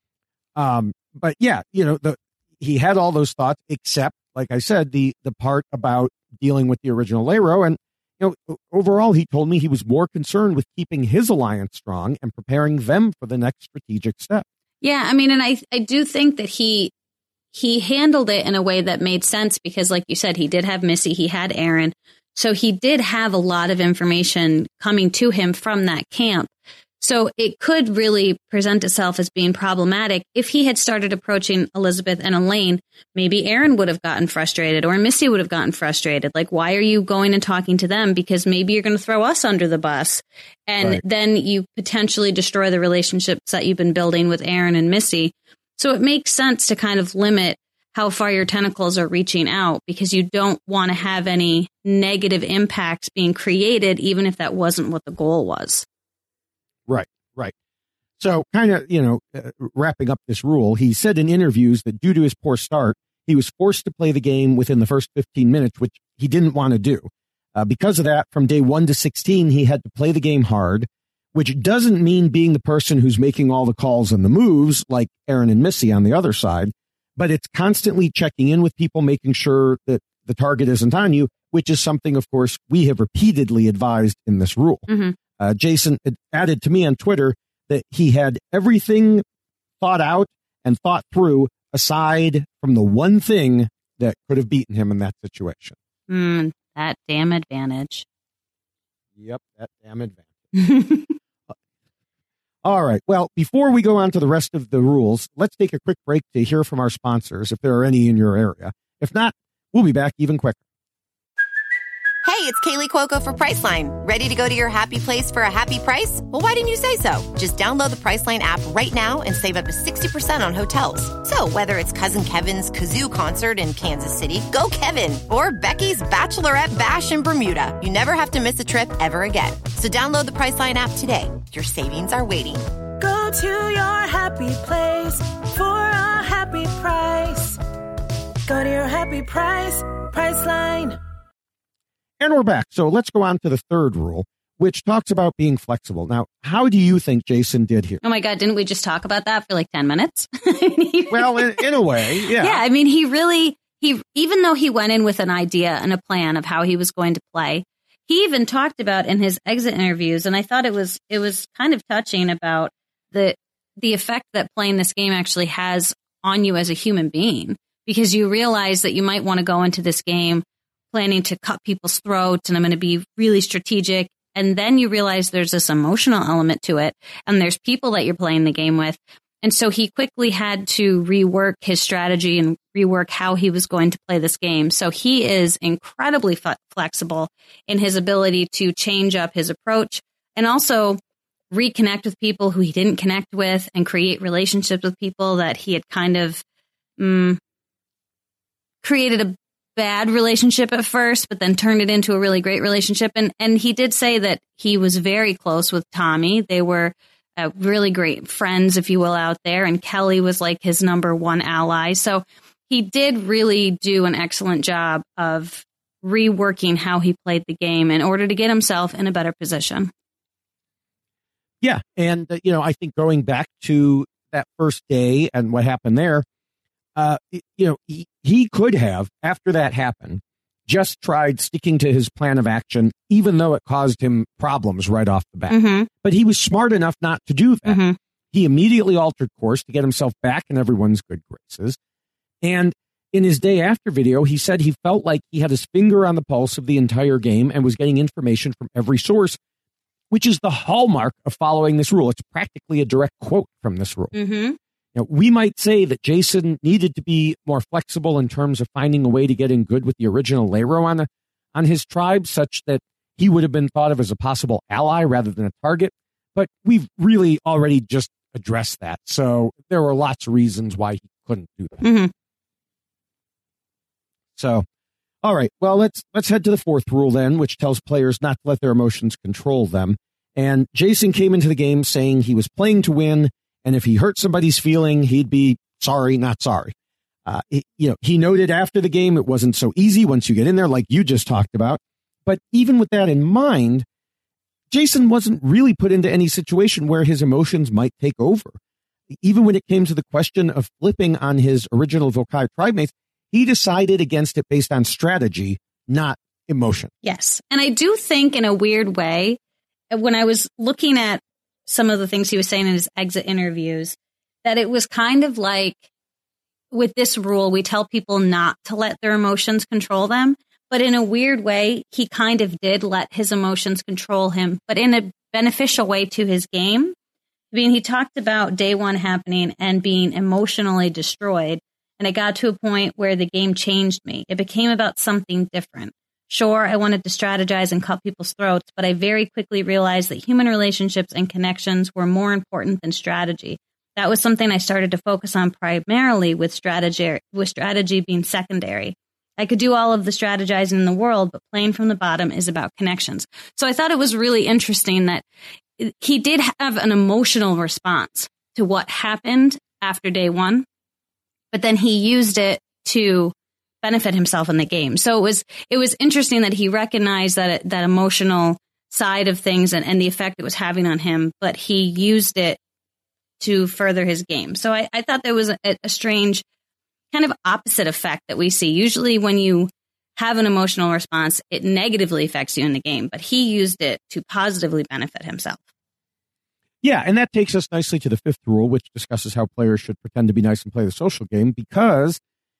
yeah, he had all those thoughts, except, like I said, the part about dealing with the original Leyro. And, overall, he told me he was more concerned with keeping his alliance strong and preparing them for the next strategic step. Yeah, and I do think that he handled it in a way that made sense because, like you said, he did have Missy, he had Aaron. So he did have a lot of information coming to him from that camp. So it could really present itself as being problematic. If he had started approaching Elizabeth and Elaine, maybe Aaron would have gotten frustrated or Missy would have gotten frustrated. Like, why are you going and talking to them? Because maybe you're going to throw us under the bus. And then you potentially destroy the relationships that you've been building with Aaron and Missy. So it makes sense to kind of limit how far your tentacles are reaching out, because you don't want to have any negative impacts being created, even if that wasn't what the goal was. Right. So kind of, wrapping up this rule, he said in interviews that due to his poor start, he was forced to play the game within the first 15 minutes, which he didn't want to do. Because of that, from day 1 to 16, he had to play the game hard, which doesn't mean being the person who's making all the calls and the moves like Aaron and Missy on the other side, but it's constantly checking in with people, making sure that the target isn't on you, which is something, of course, we have repeatedly advised in this rule. Mm-hmm. Jason added to me on Twitter that he had everything thought out and thought through aside from the one thing that could have beaten him in that situation. That damn advantage. Yep, that damn advantage. All right. Well, before we go on to the rest of the rules, let's take a quick break to hear from our sponsors, if there are any in your area. If not, we'll be back even quicker. Hey, it's Kaylee Cuoco for Priceline. Ready to go to your happy place for a happy price? Well, why didn't you say so? Just download the Priceline app right now and save up to 60% on hotels. So whether it's Cousin Kevin's Kazoo Concert in Kansas City, go Kevin, or Becky's Bachelorette Bash in Bermuda, you never have to miss a trip ever again. So download the Priceline app today. Your savings are waiting. Go to your happy place for a happy price. Go to your happy price, Priceline. And we're back. So let's go on to the third rule, which talks about being flexible. Now, how do you think Jason did here? Oh my God, didn't we just talk about that for like 10 minutes? Well, in a way, yeah. Yeah, I mean, he even though he went in with an idea and a plan of how he was going to play, he even talked about in his exit interviews, and I thought it was kind of touching about the effect that playing this game actually has on you as a human being, because you realize that you might want to go into this game planning to cut people's throats and I'm going to be really strategic. And then you realize there's this emotional element to it and there's people that you're playing the game with. And so he quickly had to rework his strategy and rework how he was going to play this game. So he is incredibly flexible in his ability to change up his approach and also reconnect with people who he didn't connect with and create relationships with people that he had kind of created a bad relationship at first, but then turned it into a really great relationship. And he did say that he was very close with Tommy. They were really great friends, if you will, out there. And Kelly was like his number one ally. So he did really do an excellent job of reworking how he played the game in order to get himself in a better position. Yeah. And, I think going back to that first day and what happened there, he could have, after that happened, just tried sticking to his plan of action, even though it caused him problems right off the bat. Mm-hmm. But he was smart enough not to do that. Mm-hmm. He immediately altered course to get himself back in everyone's good graces. And in his day after video, he said he felt like he had his finger on the pulse of the entire game and was getting information from every source, which is the hallmark of following this rule. It's practically a direct quote from this rule. Mm-hmm. Now, we might say that Jason needed to be more flexible in terms of finding a way to get in good with the original Lero on his tribe, such that he would have been thought of as a possible ally rather than a target. But we've really already just addressed that. So there were lots of reasons why he couldn't do that. Mm-hmm. So, all right. Well, let's head to the fourth rule then, which tells players not to let their emotions control them. And Jason came into the game saying he was playing to win. And if he hurt somebody's feeling, he'd be sorry, not sorry. He noted after the game it wasn't so easy once you get in there, like you just talked about. But even with that in mind, Jason wasn't really put into any situation where his emotions might take over. Even when it came to the question of flipping on his original Vokai tribe mates, he decided against it based on strategy, not emotion. Yes. And I do think in a weird way, when I was looking at some of the things he was saying in his exit interviews, that it was kind of like with this rule, we tell people not to let their emotions control them. but in a weird way, he kind of did let his emotions control him, but in a beneficial way to his game. I mean, he talked about day one happening and being emotionally destroyed, and it got to a point where the game changed me. It became about something different. Sure, I wanted to strategize and cut people's throats, but I very quickly realized that human relationships and connections were more important than strategy. That was something I started to focus on primarily, with strategy being secondary. I could do all of the strategizing in the world, but playing from the bottom is about connections. So I thought it was really interesting that he did have an emotional response to what happened after day one, but then he used it to benefit himself in the game. So it was interesting that he recognized that emotional side of things and the effect it was having on him, but he used it to further his game. So I thought there was a strange kind of opposite effect that we see. Usually when you have an emotional response, it negatively affects you in the game, but he used it to positively benefit himself. Yeah, and that takes us nicely to the fifth rule, which discusses how players should pretend to be nice and play the social game, because,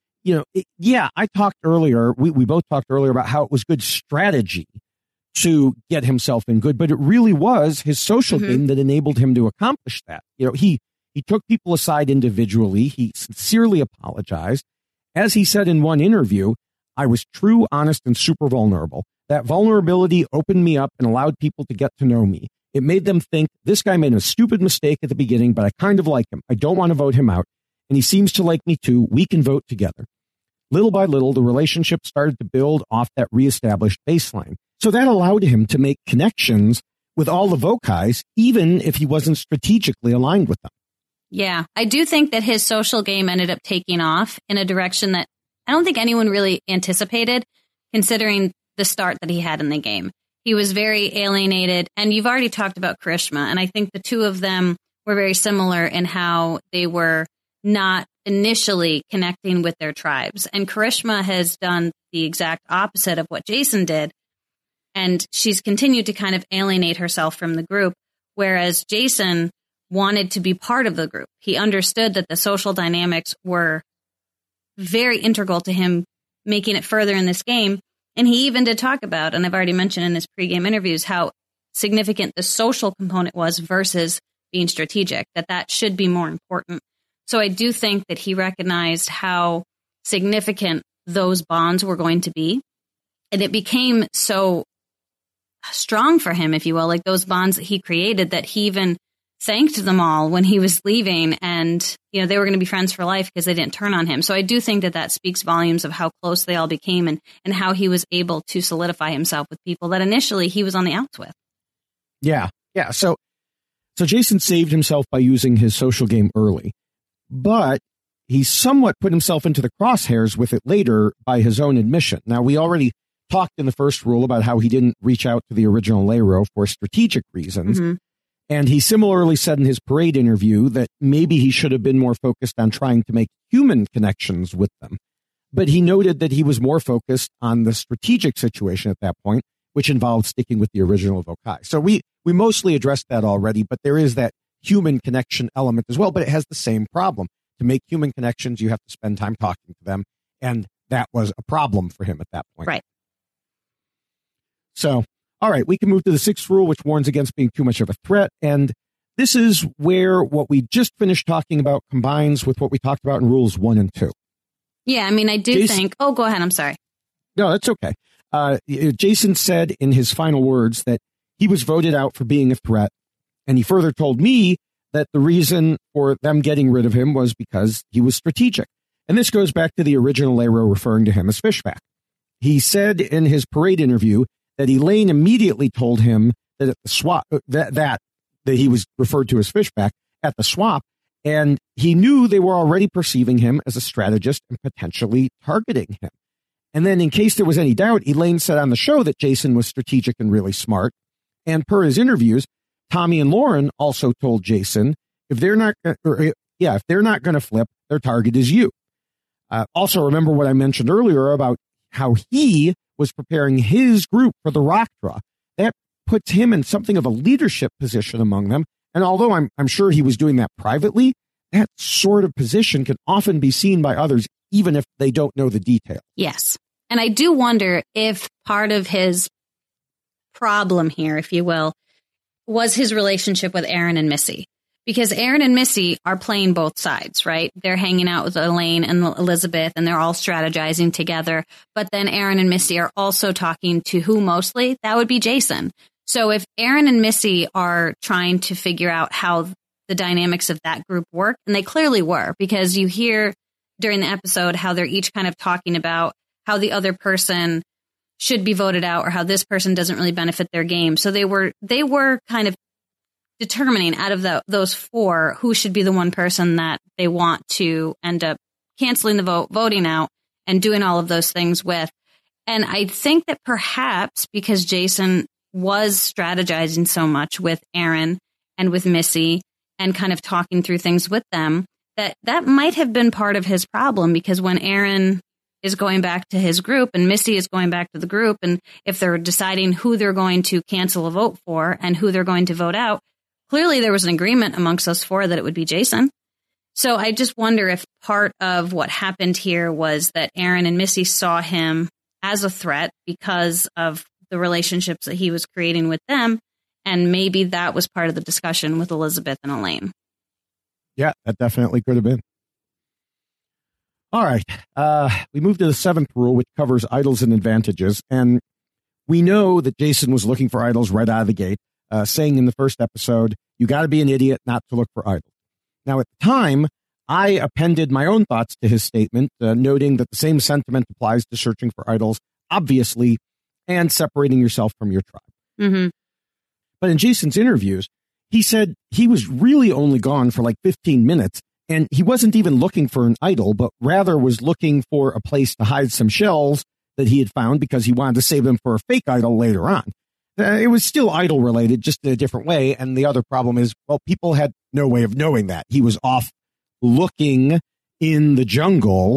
I talked earlier, we both talked earlier about how it was good strategy to get himself in good, but it really was his social game that enabled him to accomplish that. He took people aside individually. He sincerely apologized. As he said in one interview, I was true, honest, and super vulnerable. That vulnerability opened me up and allowed people to get to know me. It made them think, this guy made a stupid mistake at the beginning, but I kind of like him. I don't want to vote him out. And he seems to like me too. We can vote together. Little by little, the relationship started to build off that reestablished baseline. So that allowed him to make connections with all the Vocais, even if he wasn't strategically aligned with them. Yeah, I do think that his social game ended up taking off in a direction that I don't think anyone really anticipated, considering the start that he had in the game. He was very alienated, and you've already talked about Karishma, and I think the two of them were very similar in how they were not initially connecting with their tribes. And Karishma has done the exact opposite of what Jason did, and she's continued to kind of alienate herself from the group, whereas Jason wanted to be part of the group. He understood that the social dynamics were very integral to him making it further in this game. And he even did talk about, and I've already mentioned in his pregame interviews, how significant the social component was versus being strategic, that should be more important. So I do think that he recognized how significant those bonds were going to be. And it became so strong for him, if you will, like those bonds that he created, that he even thanked them all when he was leaving, and they were going to be friends for life because they didn't turn on him. So I do think that speaks volumes of how close they all became and how he was able to solidify himself with people that initially he was on the outs with. Yeah. So Jason saved himself by using his social game early, but he somewhat put himself into the crosshairs with it later by his own admission. Now, we already talked in the first rule about how he didn't reach out to the original Leyro for strategic reasons. Mm-hmm. And he similarly said in his parade interview that maybe he should have been more focused on trying to make human connections with them. But he noted that he was more focused on the strategic situation at that point, which involved sticking with the original Vokai. So we mostly addressed that already, but there is that human connection element as well, but it has the same problem. To make human connections, you have to spend time talking to them. And that was a problem for him at that point. Right. So, all right, we can move to the sixth rule, which warns against being too much of a threat. And this is where what we just finished talking about combines with what we talked about in rules 1 and 2. Yeah, I mean, I do think... Oh, go ahead. I'm sorry. No, that's okay. Jason said in his final words that he was voted out for being a threat. And he further told me that the reason for them getting rid of him was because he was strategic. And this goes back to the original Leyro referring to him as Fishback. He said in his parade interview that Elaine immediately told him that at the swap that he was referred to as Fishback at the swap, and he knew they were already perceiving him as a strategist and potentially targeting him. And then in case there was any doubt, Elaine said on the show that Jason was strategic and really smart. And per his interviews, Tommy and Lauren also told Jason, if they're not going to flip, their target is you. Also, remember what I mentioned earlier about how he was preparing his group for the rock draw. That puts him in something of a leadership position among them. And although I'm sure he was doing that privately, that sort of position can often be seen by others, even if they don't know the detail. Yes. And I do wonder if part of his problem here, if you will, was his relationship with Aaron and Missy. Because Aaron and Missy are playing both sides, right? They're hanging out with Elaine and Elizabeth, and they're all strategizing together. But then Aaron and Missy are also talking to who mostly? That would be Jason. So if Aaron and Missy are trying to figure out how the dynamics of that group work, and they clearly were, because you hear during the episode how they're each kind of talking about how the other person should be voted out or how this person doesn't really benefit their game. So they were kind of determining out of those four who should be the one person that they want to end up canceling the vote, voting out, and doing all of those things with. And I think that perhaps because Jason was strategizing so much with Aaron and with Missy and kind of talking through things with them, that might have been part of his problem, because when Aaron is going back to his group and Missy is going back to the group, and if they're deciding who they're going to cancel a vote for and who they're going to vote out, clearly there was an agreement amongst those four that it would be Jason. So I just wonder if part of what happened here was that Aaron and Missy saw him as a threat because of the relationships that he was creating with them. And maybe that was part of the discussion with Elizabeth and Elaine. Yeah, that definitely could have been. All right. We move to the seventh rule, which covers idols and advantages. And we know that Jason was looking for idols right out of the gate, saying in the first episode, you got to be an idiot not to look for idols. Now, at the time, I appended my own thoughts to his statement, noting that the same sentiment applies to searching for idols, obviously, and separating yourself from your tribe. Mm-hmm. But in Jason's interviews, he said he was really only gone for like 15 minutes, and he wasn't even looking for an idol, but rather was looking for a place to hide some shells that he had found because he wanted to save them for a fake idol later on. It was still idol related, just in a different way. And the other problem is, well, people had no way of knowing that. He was off looking in the jungle.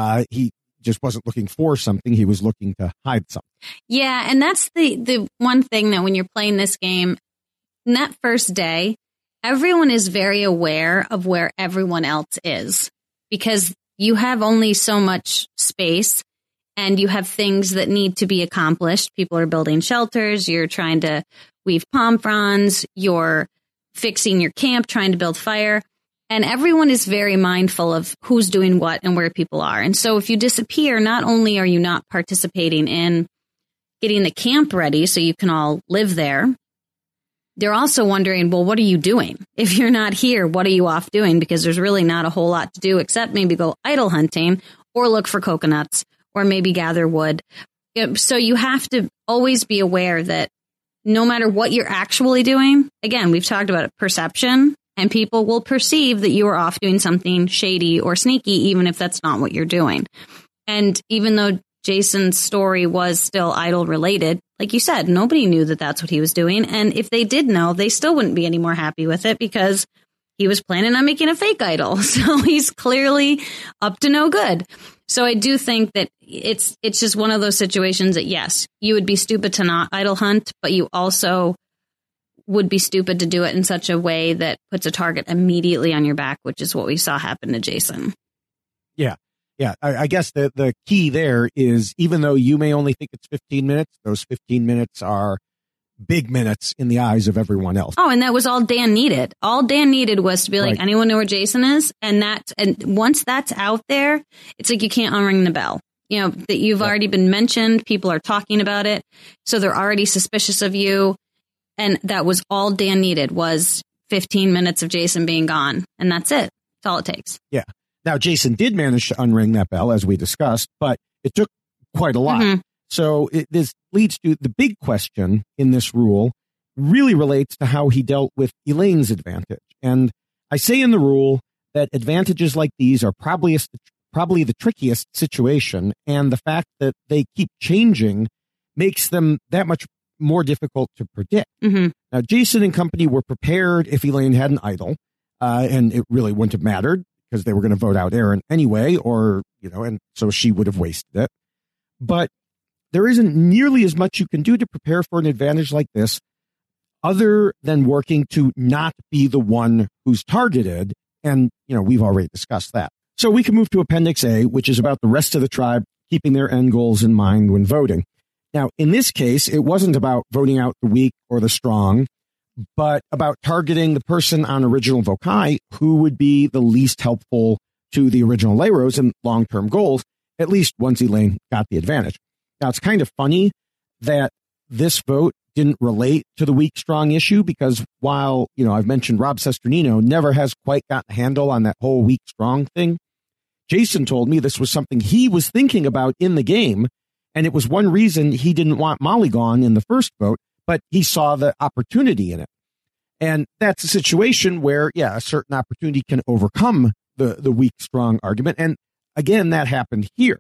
He just wasn't looking for something. He was looking to hide something. Yeah, and that's the one thing that when you're playing this game, in that first day, everyone is very aware of where everyone else is, because you have only so much space and you have things that need to be accomplished. People are building shelters. You're trying to weave palm fronds. You're fixing your camp, trying to build fire. And everyone is very mindful of who's doing what and where people are. And so if you disappear, not only are you not participating in getting the camp ready so you can all live there, they're also wondering, well, what are you doing? If you're not here, what are you off doing? Because there's really not a whole lot to do except maybe go idol hunting or look for coconuts or maybe gather wood. So you have to always be aware that no matter what you're actually doing, again, we've talked about it, perception, and people will perceive that you are off doing something shady or sneaky, even if that's not what you're doing. And even though Jason's story was still idol related, like you said, nobody knew that that's what he was doing. And if they did know, they still wouldn't be any more happy with it because he was planning on making a fake idol. So he's clearly up to no good. So I do think that it's just one of those situations that, yes, you would be stupid to not idol hunt, but you also would be stupid to do it in such a way that puts a target immediately on your back, which is what we saw happen to Jason. Yeah. Yeah, I guess the key there is, even though you may only think it's 15 minutes, those 15 minutes are big minutes in the eyes of everyone else. Oh, and that was all Dan needed. All Dan needed was to be like, right. Anyone know where Jason is? And once that's out there, it's like you can't unring the bell. You know, that you've already been mentioned. People are talking about it. So they're already suspicious of you. And that was all Dan needed, was 15 minutes of Jason being gone. And that's it. That's all it takes. Yeah. Now, Jason did manage to unring that bell, as we discussed, but it took quite a lot. Mm-hmm. So this leads to the big question in this rule really relates to how he dealt with Elaine's advantage. And I say in the rule that advantages like these are probably the trickiest situation. And the fact that they keep changing makes them that much more difficult to predict. Mm-hmm. Now, Jason and company were prepared if Elaine had an idol, and it really wouldn't have mattered, because they were going to vote out Aaron anyway, or, and so she would have wasted it. But there isn't nearly as much you can do to prepare for an advantage like this, other than working to not be the one who's targeted. And, we've already discussed that. So we can move to Appendix A, which is about the rest of the tribe keeping their end goals in mind when voting. Now, in this case, it wasn't about voting out the weak or the strong, but about targeting the person on original Vokai who would be the least helpful to the original Leiros and long-term goals, at least once Elaine got the advantage. Now, it's kind of funny that this vote didn't relate to the weak-strong issue because while, I've mentioned Rob Cesternino never has quite got a handle on that whole weak-strong thing, Jason told me this was something he was thinking about in the game, and it was one reason he didn't want Molly gone in the first vote, but he saw the opportunity in it. And that's a situation where, a certain opportunity can overcome the weak-strong argument. And again, that happened here.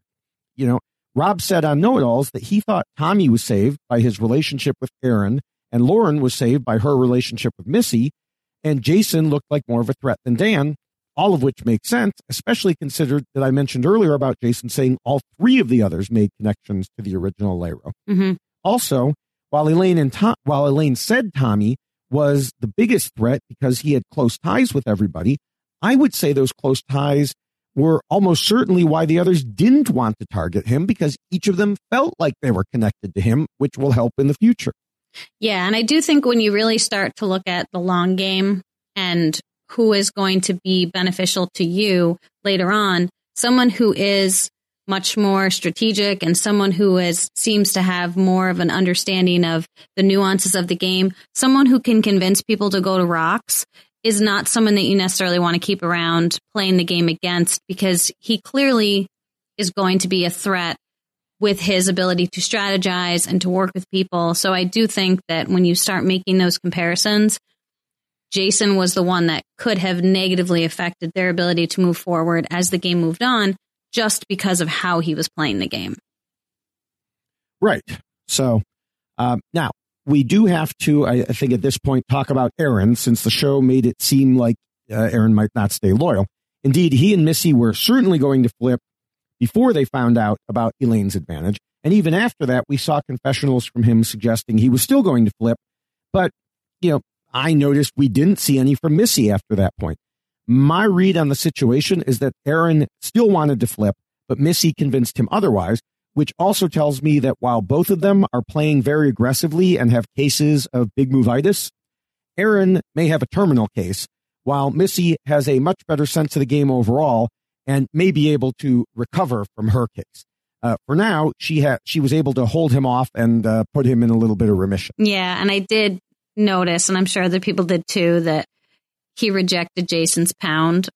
Rob said on Know-It-Alls that he thought Tommy was saved by his relationship with Aaron, and Lauren was saved by her relationship with Missy, and Jason looked like more of a threat than Dan, all of which makes sense, especially considered that I mentioned earlier about Jason saying all three of the others made connections to the original Leiro. Mm-hmm. Also, while Elaine said Tommy was the biggest threat because he had close ties with everybody, I would say those close ties were almost certainly why the others didn't want to target him, because each of them felt like they were connected to him, which will help in the future. Yeah, and I do think when you really start to look at the long game and who is going to be beneficial to you later on, someone who is much more strategic and someone who seems to have more of an understanding of the nuances of the game, someone who can convince people to go to rocks, is not someone that you necessarily want to keep around playing the game against, because he clearly is going to be a threat with his ability to strategize and to work with people. So I do think that when you start making those comparisons, Jason was the one that could have negatively affected their ability to move forward as the game moved on, just because of how he was playing the game. Right. So now, we do have to, I think at this point, talk about Aaron, since the show made it seem like Aaron might not stay loyal. Indeed, he and Missy were certainly going to flip before they found out about Elaine's advantage. And even after that, we saw confessionals from him suggesting he was still going to flip. But, I noticed we didn't see any from Missy after that point. My read on the situation is that Aaron still wanted to flip, but Missy convinced him otherwise, which also tells me that while both of them are playing very aggressively and have cases of big move-itis, Aaron may have a terminal case, while Missy has a much better sense of the game overall and may be able to recover from her case. For now, she was able to hold him off and put him in a little bit of remission. Yeah, and I did notice, and I'm sure other people did too, that he rejected Jason's pound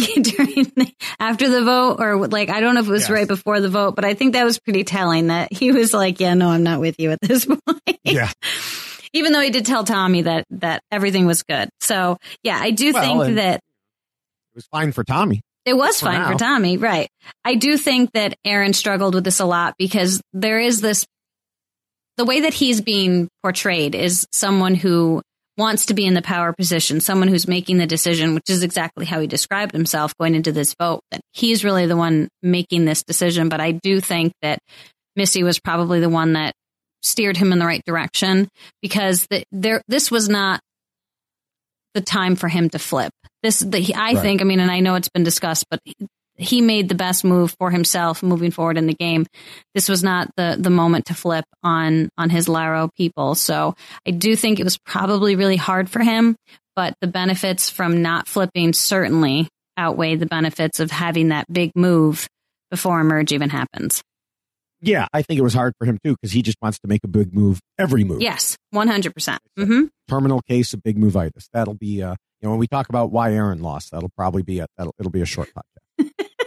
after the vote, or I don't know if it was right before the vote, but I think that was pretty telling that he was like, yeah, no, I'm not with you at this point. Yeah. Even though he did tell Tommy that everything was good. So yeah, I do think that it was fine for Tommy. It was fine for Tommy. Right. I do think that Aaron struggled with this a lot because there is the way that he's being portrayed is someone who wants to be in the power position, someone who's making the decision, which is exactly how he described himself going into this vote, that he's really the one making this decision. But I do think that Missy was probably the one that steered him in the right direction, because this was not the time for him to flip. I think, and I know it's been discussed, but he made the best move for himself moving forward in the game. This was not the moment to flip on his Leiro people. So I do think it was probably really hard for him, but the benefits from not flipping certainly outweigh the benefits of having that big move before a merge even happens. Yeah, I think it was hard for him too, because he just wants to make a big move every move. Yes, 100%. Mm-hmm. Terminal case of big move-itis. That'll be, when we talk about why Aaron lost, that'll probably be it'll be a short podcast.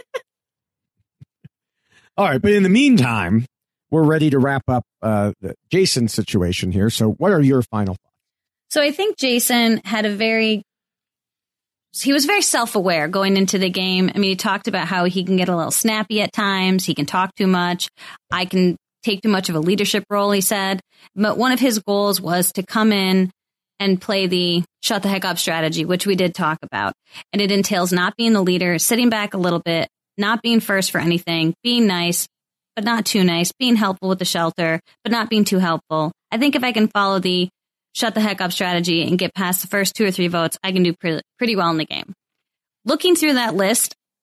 All right, but in the meantime, we're ready to wrap up the Jason situation here. So what are your final thoughts? So I think Jason he was very self-aware going into the game. I mean, he talked about how he can get a little snappy at times. He can talk too much. I can take too much of a leadership role, he said. But one of his goals was to come in and play the shut the heck up strategy, which we did talk about. And it entails not being the leader, sitting back a little bit, not being first for anything, being nice, but not too nice, being helpful with the shelter, but not being too helpful. I think if I can follow the shut the heck up strategy and get past the first 2 or 3 votes, I can do pretty well in the game. Looking through that list,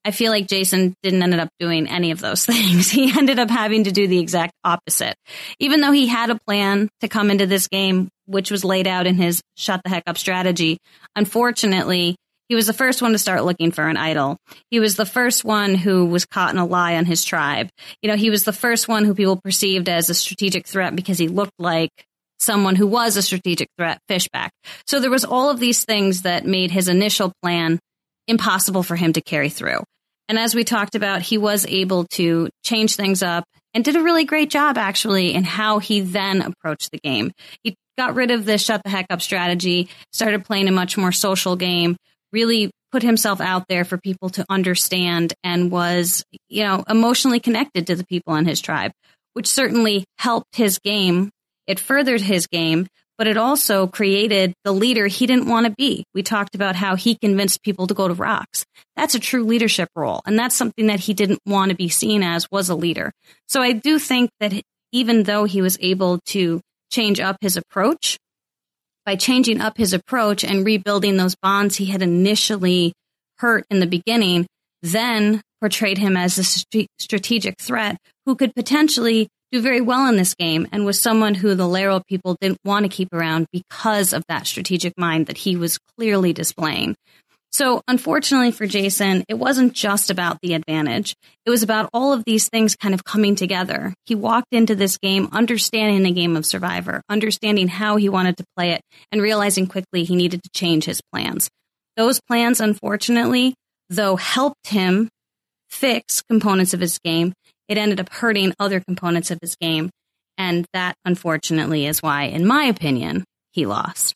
I feel like Jason didn't end up doing any of those things. He ended up having to do the exact opposite. Even though he had a plan to come into this game, which was laid out in his shut the heck up strategy, unfortunately, he was the first one to start looking for an idol. He was the first one who was caught in a lie on his tribe. He was the first one who people perceived as a strategic threat because he looked like someone who was a strategic threat, Fishback. So there was all of these things that made his initial plan impossible for him to carry through. And as we talked about, he was able to change things up and did a really great job, actually, in how he then approached the game. He got rid of the shut the heck up strategy, started playing a much more social game, really put himself out there for people to understand, and was, emotionally connected to the people in his tribe, which certainly helped his game. It furthered his game, but it also created the leader he didn't want to be. We talked about how he convinced people to go to rocks. That's a true leadership role, and that's something that he didn't want to be seen as, was a leader. So I do think that even though he was able to change up his approach, by changing up his approach and rebuilding those bonds he had initially hurt in the beginning, then portrayed him as a strategic threat who could potentially do very well in this game, and was someone who the Laro people didn't want to keep around because of that strategic mind that he was clearly displaying. So unfortunately for Jason, it wasn't just about the advantage. It was about all of these things kind of coming together. He walked into this game understanding the game of Survivor, understanding how he wanted to play it, and realizing quickly he needed to change his plans. Those plans, unfortunately, though helped him fix components of his game, it ended up hurting other components of his game. And that, unfortunately, is why, in my opinion, he lost.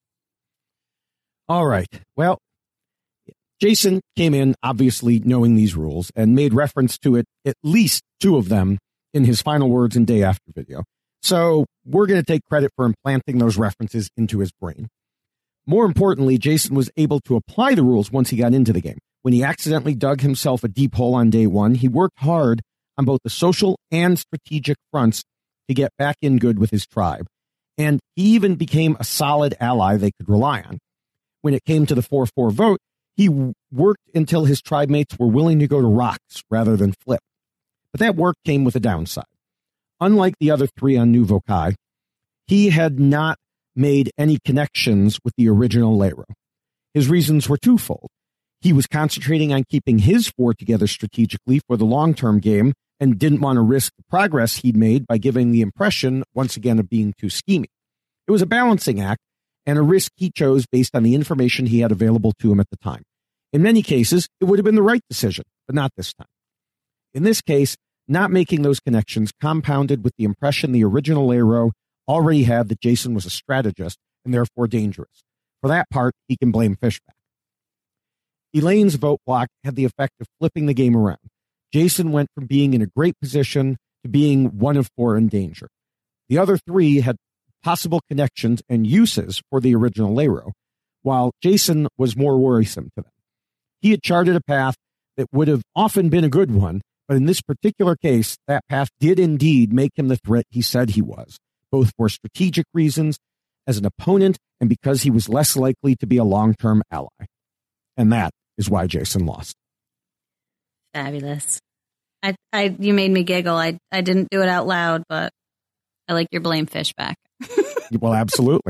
All right. Well, Jason came in obviously knowing these rules and made reference to it, at least two of them, in his final words in Day After video. So we're going to take credit for implanting those references into his brain. More importantly, Jason was able to apply the rules once he got into the game. When he accidentally dug himself a deep hole on day one, he worked hard on both the social and strategic fronts to get back in good with his tribe. And he even became a solid ally they could rely on. When it came to the 4-4 vote, he worked until his tribe mates were willing to go to rocks rather than flip. But that work came with a downside. Unlike the other three on New Vokai, he had not made any connections with the original Laro. His reasons were twofold. He was concentrating on keeping his four together strategically for the long-term game and didn't want to risk the progress he'd made by giving the impression, once again, of being too scheming. It was a balancing act and a risk he chose based on the information he had available to him at the time. In many cases, it would have been the right decision, but not this time. In this case, not making those connections compounded with the impression the original Laro already had that Jason was a strategist and therefore dangerous. For that part, he can blame Fishback. Elaine's vote block had the effect of flipping the game around. Jason went from being in a great position to being one of four in danger. The other three had possible connections and uses for the original Laro, while Jason was more worrisome to them. He had charted a path that would have often been a good one, but in this particular case, that path did indeed make him the threat he said he was, both for strategic reasons, as an opponent, and because he was less likely to be a long-term ally. And that is why Jason lost. Fabulous. You made me giggle. I didn't do it out loud, but I like your blame Fishback. Well, absolutely.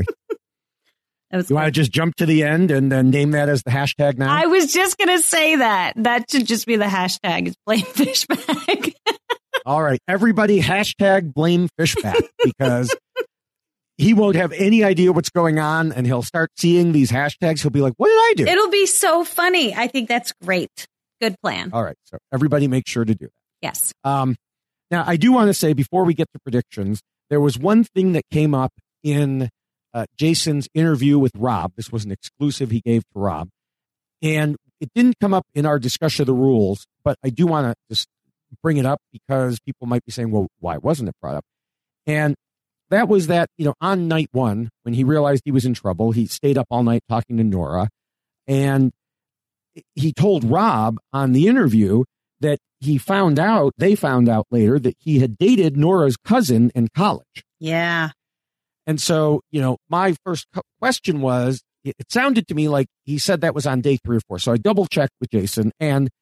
You want to just jump to the end and then name that as the hashtag now? I was just going to say that. That should just be the hashtag, is blame Fishback. All right. Everybody hashtag blame Fishback, because he won't have any idea what's going on, and he'll start seeing these hashtags. He'll be like, what did I do? It'll be so funny. I think that's great. Good plan. All right. So everybody make sure to do that. Yes. Now, I do want to say, before we get to predictions, there was one thing that came up in Jason's interview with Rob. This was an exclusive he gave to Rob. And it didn't come up in our discussion of the rules, but I do want to just bring it up because people might be saying, well, why wasn't it brought up? And that was that, on night one, when he realized he was in trouble, he stayed up all night talking to Nora. And he told Rob on the interview that they found out later that he had dated Nora's cousin in college. Yeah. And so, my first question was, it sounded to me like he said that was on day 3 or 4. So I double checked with Jason, and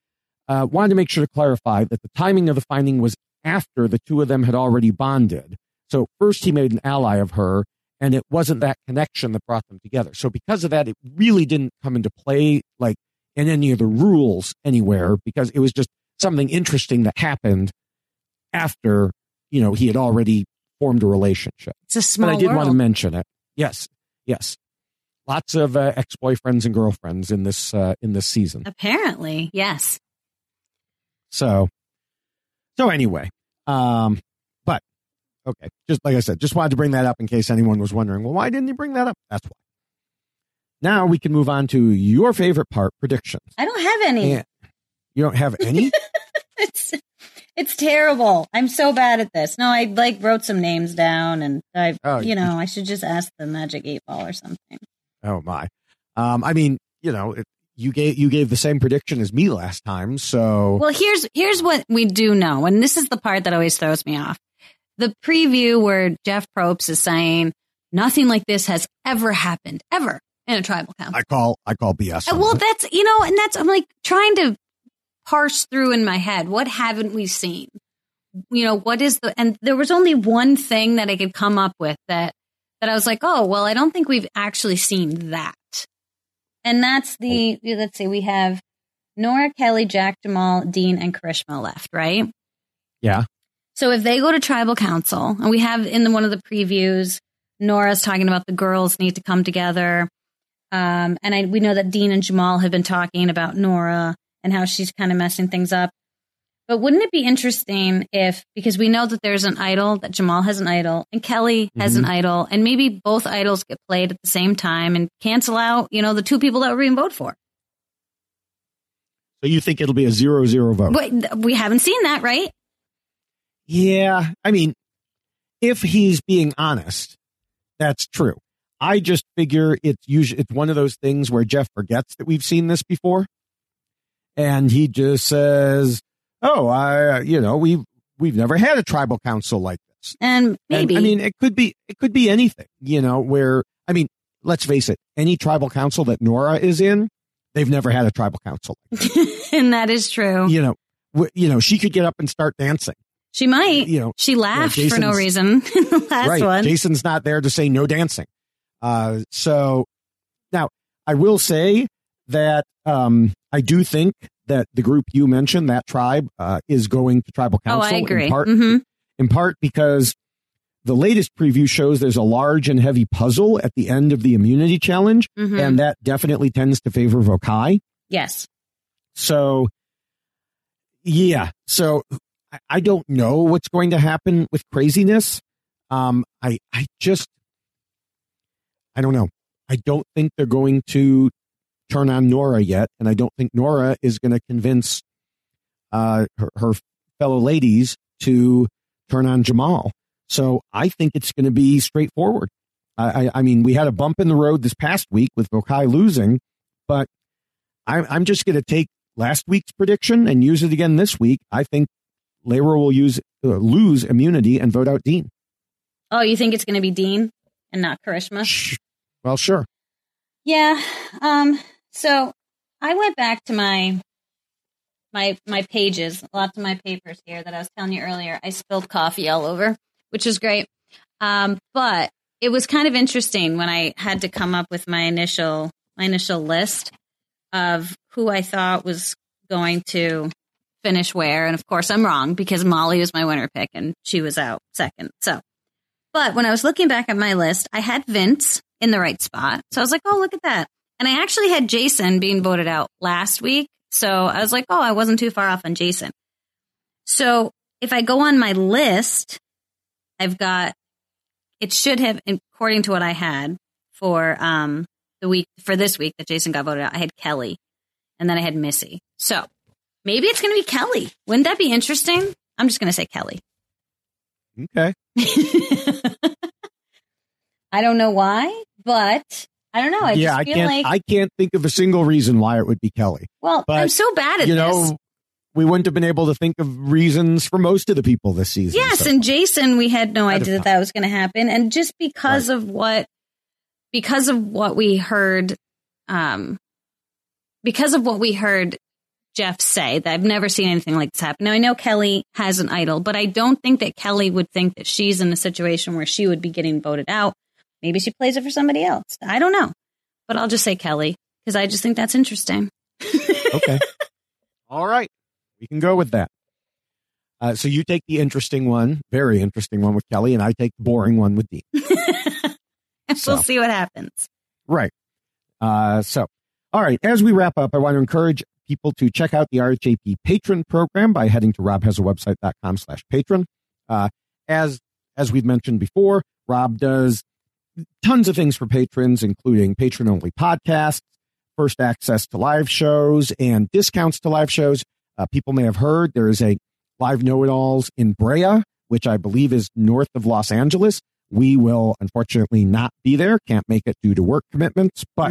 wanted to make sure to clarify that the timing of the finding was after the two of them had already bonded. So first he made an ally of her, and it wasn't that connection that brought them together. So because of that, it really didn't come into play like in any of the rules anywhere, because it was just something interesting that happened after, he had already formed a relationship. It's a small But I did world. want to mention it. Yes. Lots of ex-boyfriends and girlfriends in this season. Apparently, yes. So anyway, but okay, just like I said, just wanted to bring that up in case anyone was wondering, well, why didn't he bring that up? That's why. Now we can move on to your favorite part, predictions. I don't have any. And you don't have any? It's terrible. I'm so bad at this. No, I wrote some names down, and I should just ask the Magic 8-Ball or something. Oh my. You gave the same prediction as me last time, so. Well, here's what we do know, and this is the part that always throws me off. The preview where Jeff Probst is saying nothing like this has ever happened, ever, in a tribal council. I call BS. Well, that's, and that's, I'm like trying to parse through in my head. What haven't we seen? What is and there was only one thing that I could come up with that I was like, oh, well, I don't think we've actually seen that. And that's let's see, we have Nora, Kelly, Jack, Jamal, Dean, and Karishma left, right? Yeah. So if they go to tribal council, and we have in one of the previews, Nora's talking about the girls need to come together. We know that Dean and Jamal have been talking about Nora and how she's kind of messing things up. But wouldn't it be interesting because we know that there's an idol, that Jamal has an idol, and Kelly has an idol, and maybe both idols get played at the same time and cancel out, the two people that we're being voted for. So you think it'll be a 0-0 vote? But we haven't seen that, right? Yeah. I mean, if he's being honest, that's true. I just figure it's one of those things where Jeff forgets that we've seen this before. And he just says, oh, we've never had a tribal council like this. And maybe. And, it could be anything, where, let's face it, any tribal council that Nora is in, they've never had a tribal council. And that is true. She could get up and start dancing. She might. She laughed for no reason in the last one. Jason's not there to say no dancing. So now I will say that I do think that the group you mentioned, that tribe, is going to tribal council. Oh, I agree. In part because the latest preview shows there's a large and heavy puzzle at the end of the immunity challenge, and that definitely tends to favor Vokai. Yes. So, yeah. So I don't know what's going to happen with craziness. I don't know. I don't think they're going to turn on Nora yet, and I don't think Nora is going to convince her fellow ladies to turn on Jamal. So I think it's going to be straightforward. I mean, we had a bump in the road this past week with Vokai losing, but I'm just going to take last week's prediction and use it again this week. I think Layra will lose immunity and vote out Dean. Oh, you think it's going to be Dean and not Karishma? Well, sure. Yeah. So I went back to my pages, lots of my papers here that I was telling you earlier. I spilled coffee all over, which is great. But it was kind of interesting when I had to come up with my initial list of who I thought was going to finish where. And of course I'm wrong because Molly was my winner pick and she was out second. But when I was looking back at my list, I had Vince in the right spot. So I was like, oh, look at that. And I actually had Jason being voted out last week. So I was like, oh, I wasn't too far off on Jason. So if I go on my list, I've got, it should have, according to what I had for this week that Jason got voted out, I had Kelly and then I had Missy. So maybe it's going to be Kelly. Wouldn't that be interesting? I'm just going to say Kelly. Okay. I don't know why, but I don't know. I can't think of a single reason why it would be Kelly. Well, but, I'm so bad at this. We wouldn't have been able to think of reasons for most of the people this season. Yes, so. And Jason, we had no idea that was going to happen, and just because of what we heard, Jeff say. That I've never seen anything like this happen. Now, I know Kelly has an idol, but I don't think that Kelly would think that she's in a situation where she would be getting voted out. Maybe she plays it for somebody else. I don't know. But I'll just say Kelly, because I just think that's interesting. Okay. All right. We can go with that. So you take the interesting one, very interesting one with Kelly, and I take the boring one with Dean. We'll see what happens. Right. All right. As we wrap up, I want to encourage people to check out the RHAP Patron program by heading to robhasawebsite.com/patron. As we've mentioned before, Rob does tons of things for patrons, including patron-only podcasts, first access to live shows, and discounts to live shows. People may have heard there is a Live Know-It-Alls in Brea, which I believe is north of Los Angeles. We will unfortunately not be there. Can't make it due to work commitments, but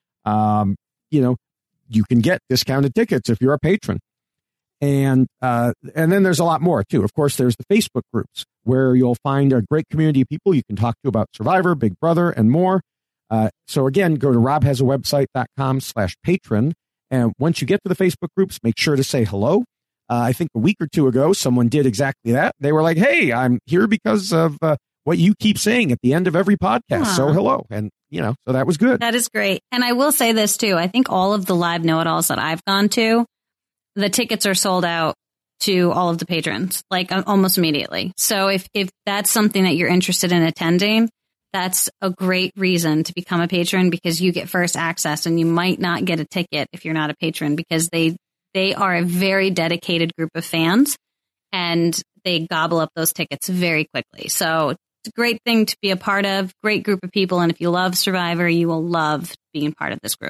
you can get discounted tickets if you're a patron. And then there's a lot more too. Of course, there's the Facebook groups where you'll find a great community of people you can talk to about Survivor, Big Brother, and more. So again, go to robhasawebsite.com/patron. And once you get to the Facebook groups, make sure to say hello. I think a week or two ago, someone did exactly that. They were like, hey, I'm here because of what you keep saying at the end of every podcast. So hello. And, so that was good. That is great. And I will say this too. I think all of the Live Know-It-Alls that I've gone to, the tickets are sold out to all of the patrons, like almost immediately. So if that's something that you're interested in attending, that's a great reason to become a patron, because you get first access, and you might not get a ticket if you're not a patron, because they are a very dedicated group of fans, and they gobble up those tickets very quickly. So it's a great thing to be a part of, great group of people. And if you love Survivor, you will love being part of this group.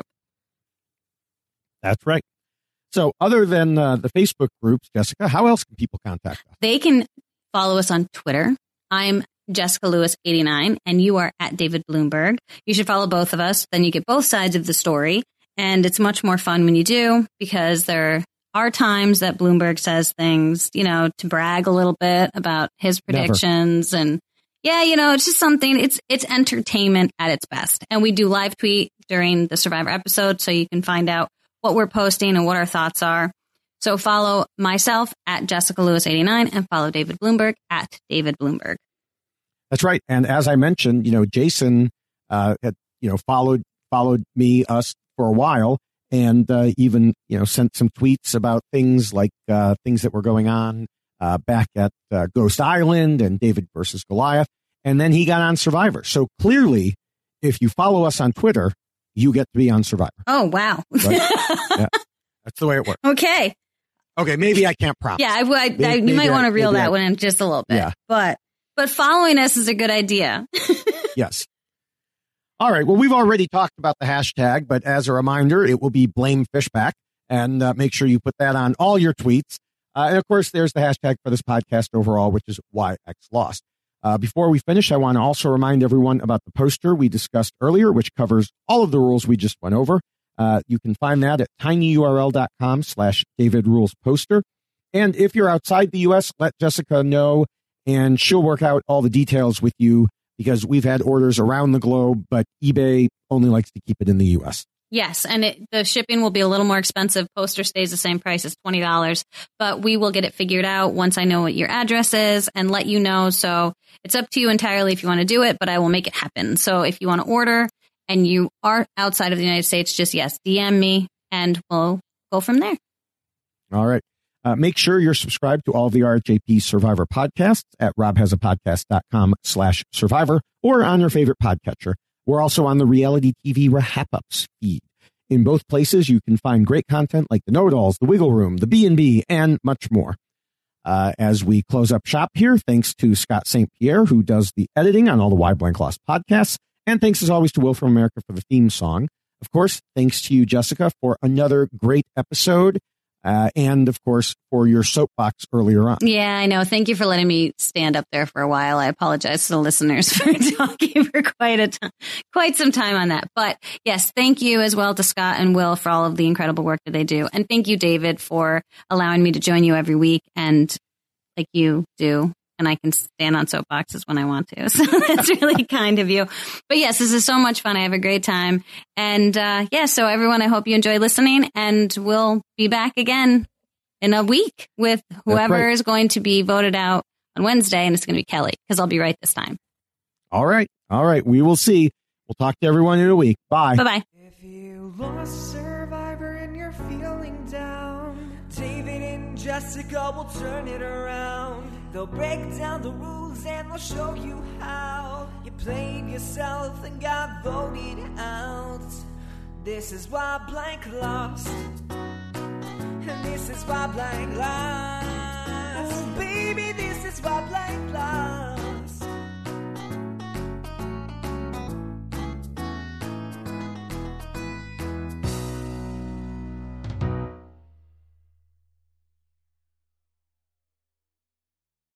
That's right. So other than the Facebook groups, Jessica, how else can people contact us? They can follow us on Twitter. I'm Jessica Lewis 89, and you are at David Bloomberg. You should follow both of us. Then you get both sides of the story. And it's much more fun when you do, because there are times that Bloomberg says things, to brag a little bit about his predictions. Never. And it's just something, it's entertainment at its best. And we do live tweet during the Survivor episode, so you can find out what we're posting and what our thoughts are. So follow myself at Jessica Lewis 89 and follow David Bloomberg at David Bloomberg. That's right. And as I mentioned, Jason had followed us for a while, and even sent some tweets about things like things that were going on back at Ghost Island and David versus Goliath, and then he got on Survivor. So clearly, if you follow us on Twitter, you get to be on Survivor. Oh wow! Right? Yeah, that's the way it works. Okay, maybe I can't promise. Yeah, you might want to reel that one in just a little bit. Yeah. But following us is a good idea. Yes. All right. Well, we've already talked about the hashtag, but as a reminder, it will be Blame Fishback, and make sure you put that on all your tweets. And of course, there's the hashtag for this podcast overall, which is YXLost. Before we finish, I want to also remind everyone about the poster we discussed earlier, which covers all of the rules we just went over. You can find that at tinyurl.com/DavidRulesPoster. And if you're outside the U.S., let Jessica know, and she'll work out all the details with you, because we've had orders around the globe, but eBay only likes to keep it in the U.S. Yes, and the shipping will be a little more expensive. Poster stays the same price as $20, but we will get it figured out once I know what your address is and let you know. So it's up to you entirely if you want to do it, but I will make it happen. So if you want to order and you are outside of the United States, just DM me and we'll go from there. All right. Make sure you're subscribed to all of the RHAP Survivor podcasts at robhasapodcast.com/survivor or on your favorite podcatcher. We're also on the reality TV Wrap-Ups feed. In both places, you can find great content like the Know-It-Alls, the Wiggle Room, the B&B, and much more. As we close up shop here, thanks to Scott St. Pierre, who does the editing on all the Why Blank Lost podcasts. And thanks as always to Will from America for the theme song. Of course, thanks to you, Jessica, for another great episode. And of course, for your soapbox earlier on. Yeah, I know. Thank you for letting me stand up there for a while. I apologize to the listeners for talking for quite some time on that. But yes, thank you as well to Scott and Will for all of the incredible work that they do. And thank you, David, for allowing me to join you every week and, like you do, and I can stand on soapboxes when I want to. So that's really kind of you. But yes, this is so much fun. I have a great time. And so everyone, I hope you enjoy listening, and we'll be back again in a week with whoever is going to be voted out on Wednesday, and it's going to be Kelly, because I'll be right this time. All right. We will see. We'll talk to everyone in a week. Bye. Bye-bye. If you lost Survivor and you're feeling down, David and Jessica will turn it around. They'll break down the rules and they'll show you how. You played yourself and got voted out. This is why blank lost. And this is why blank lost.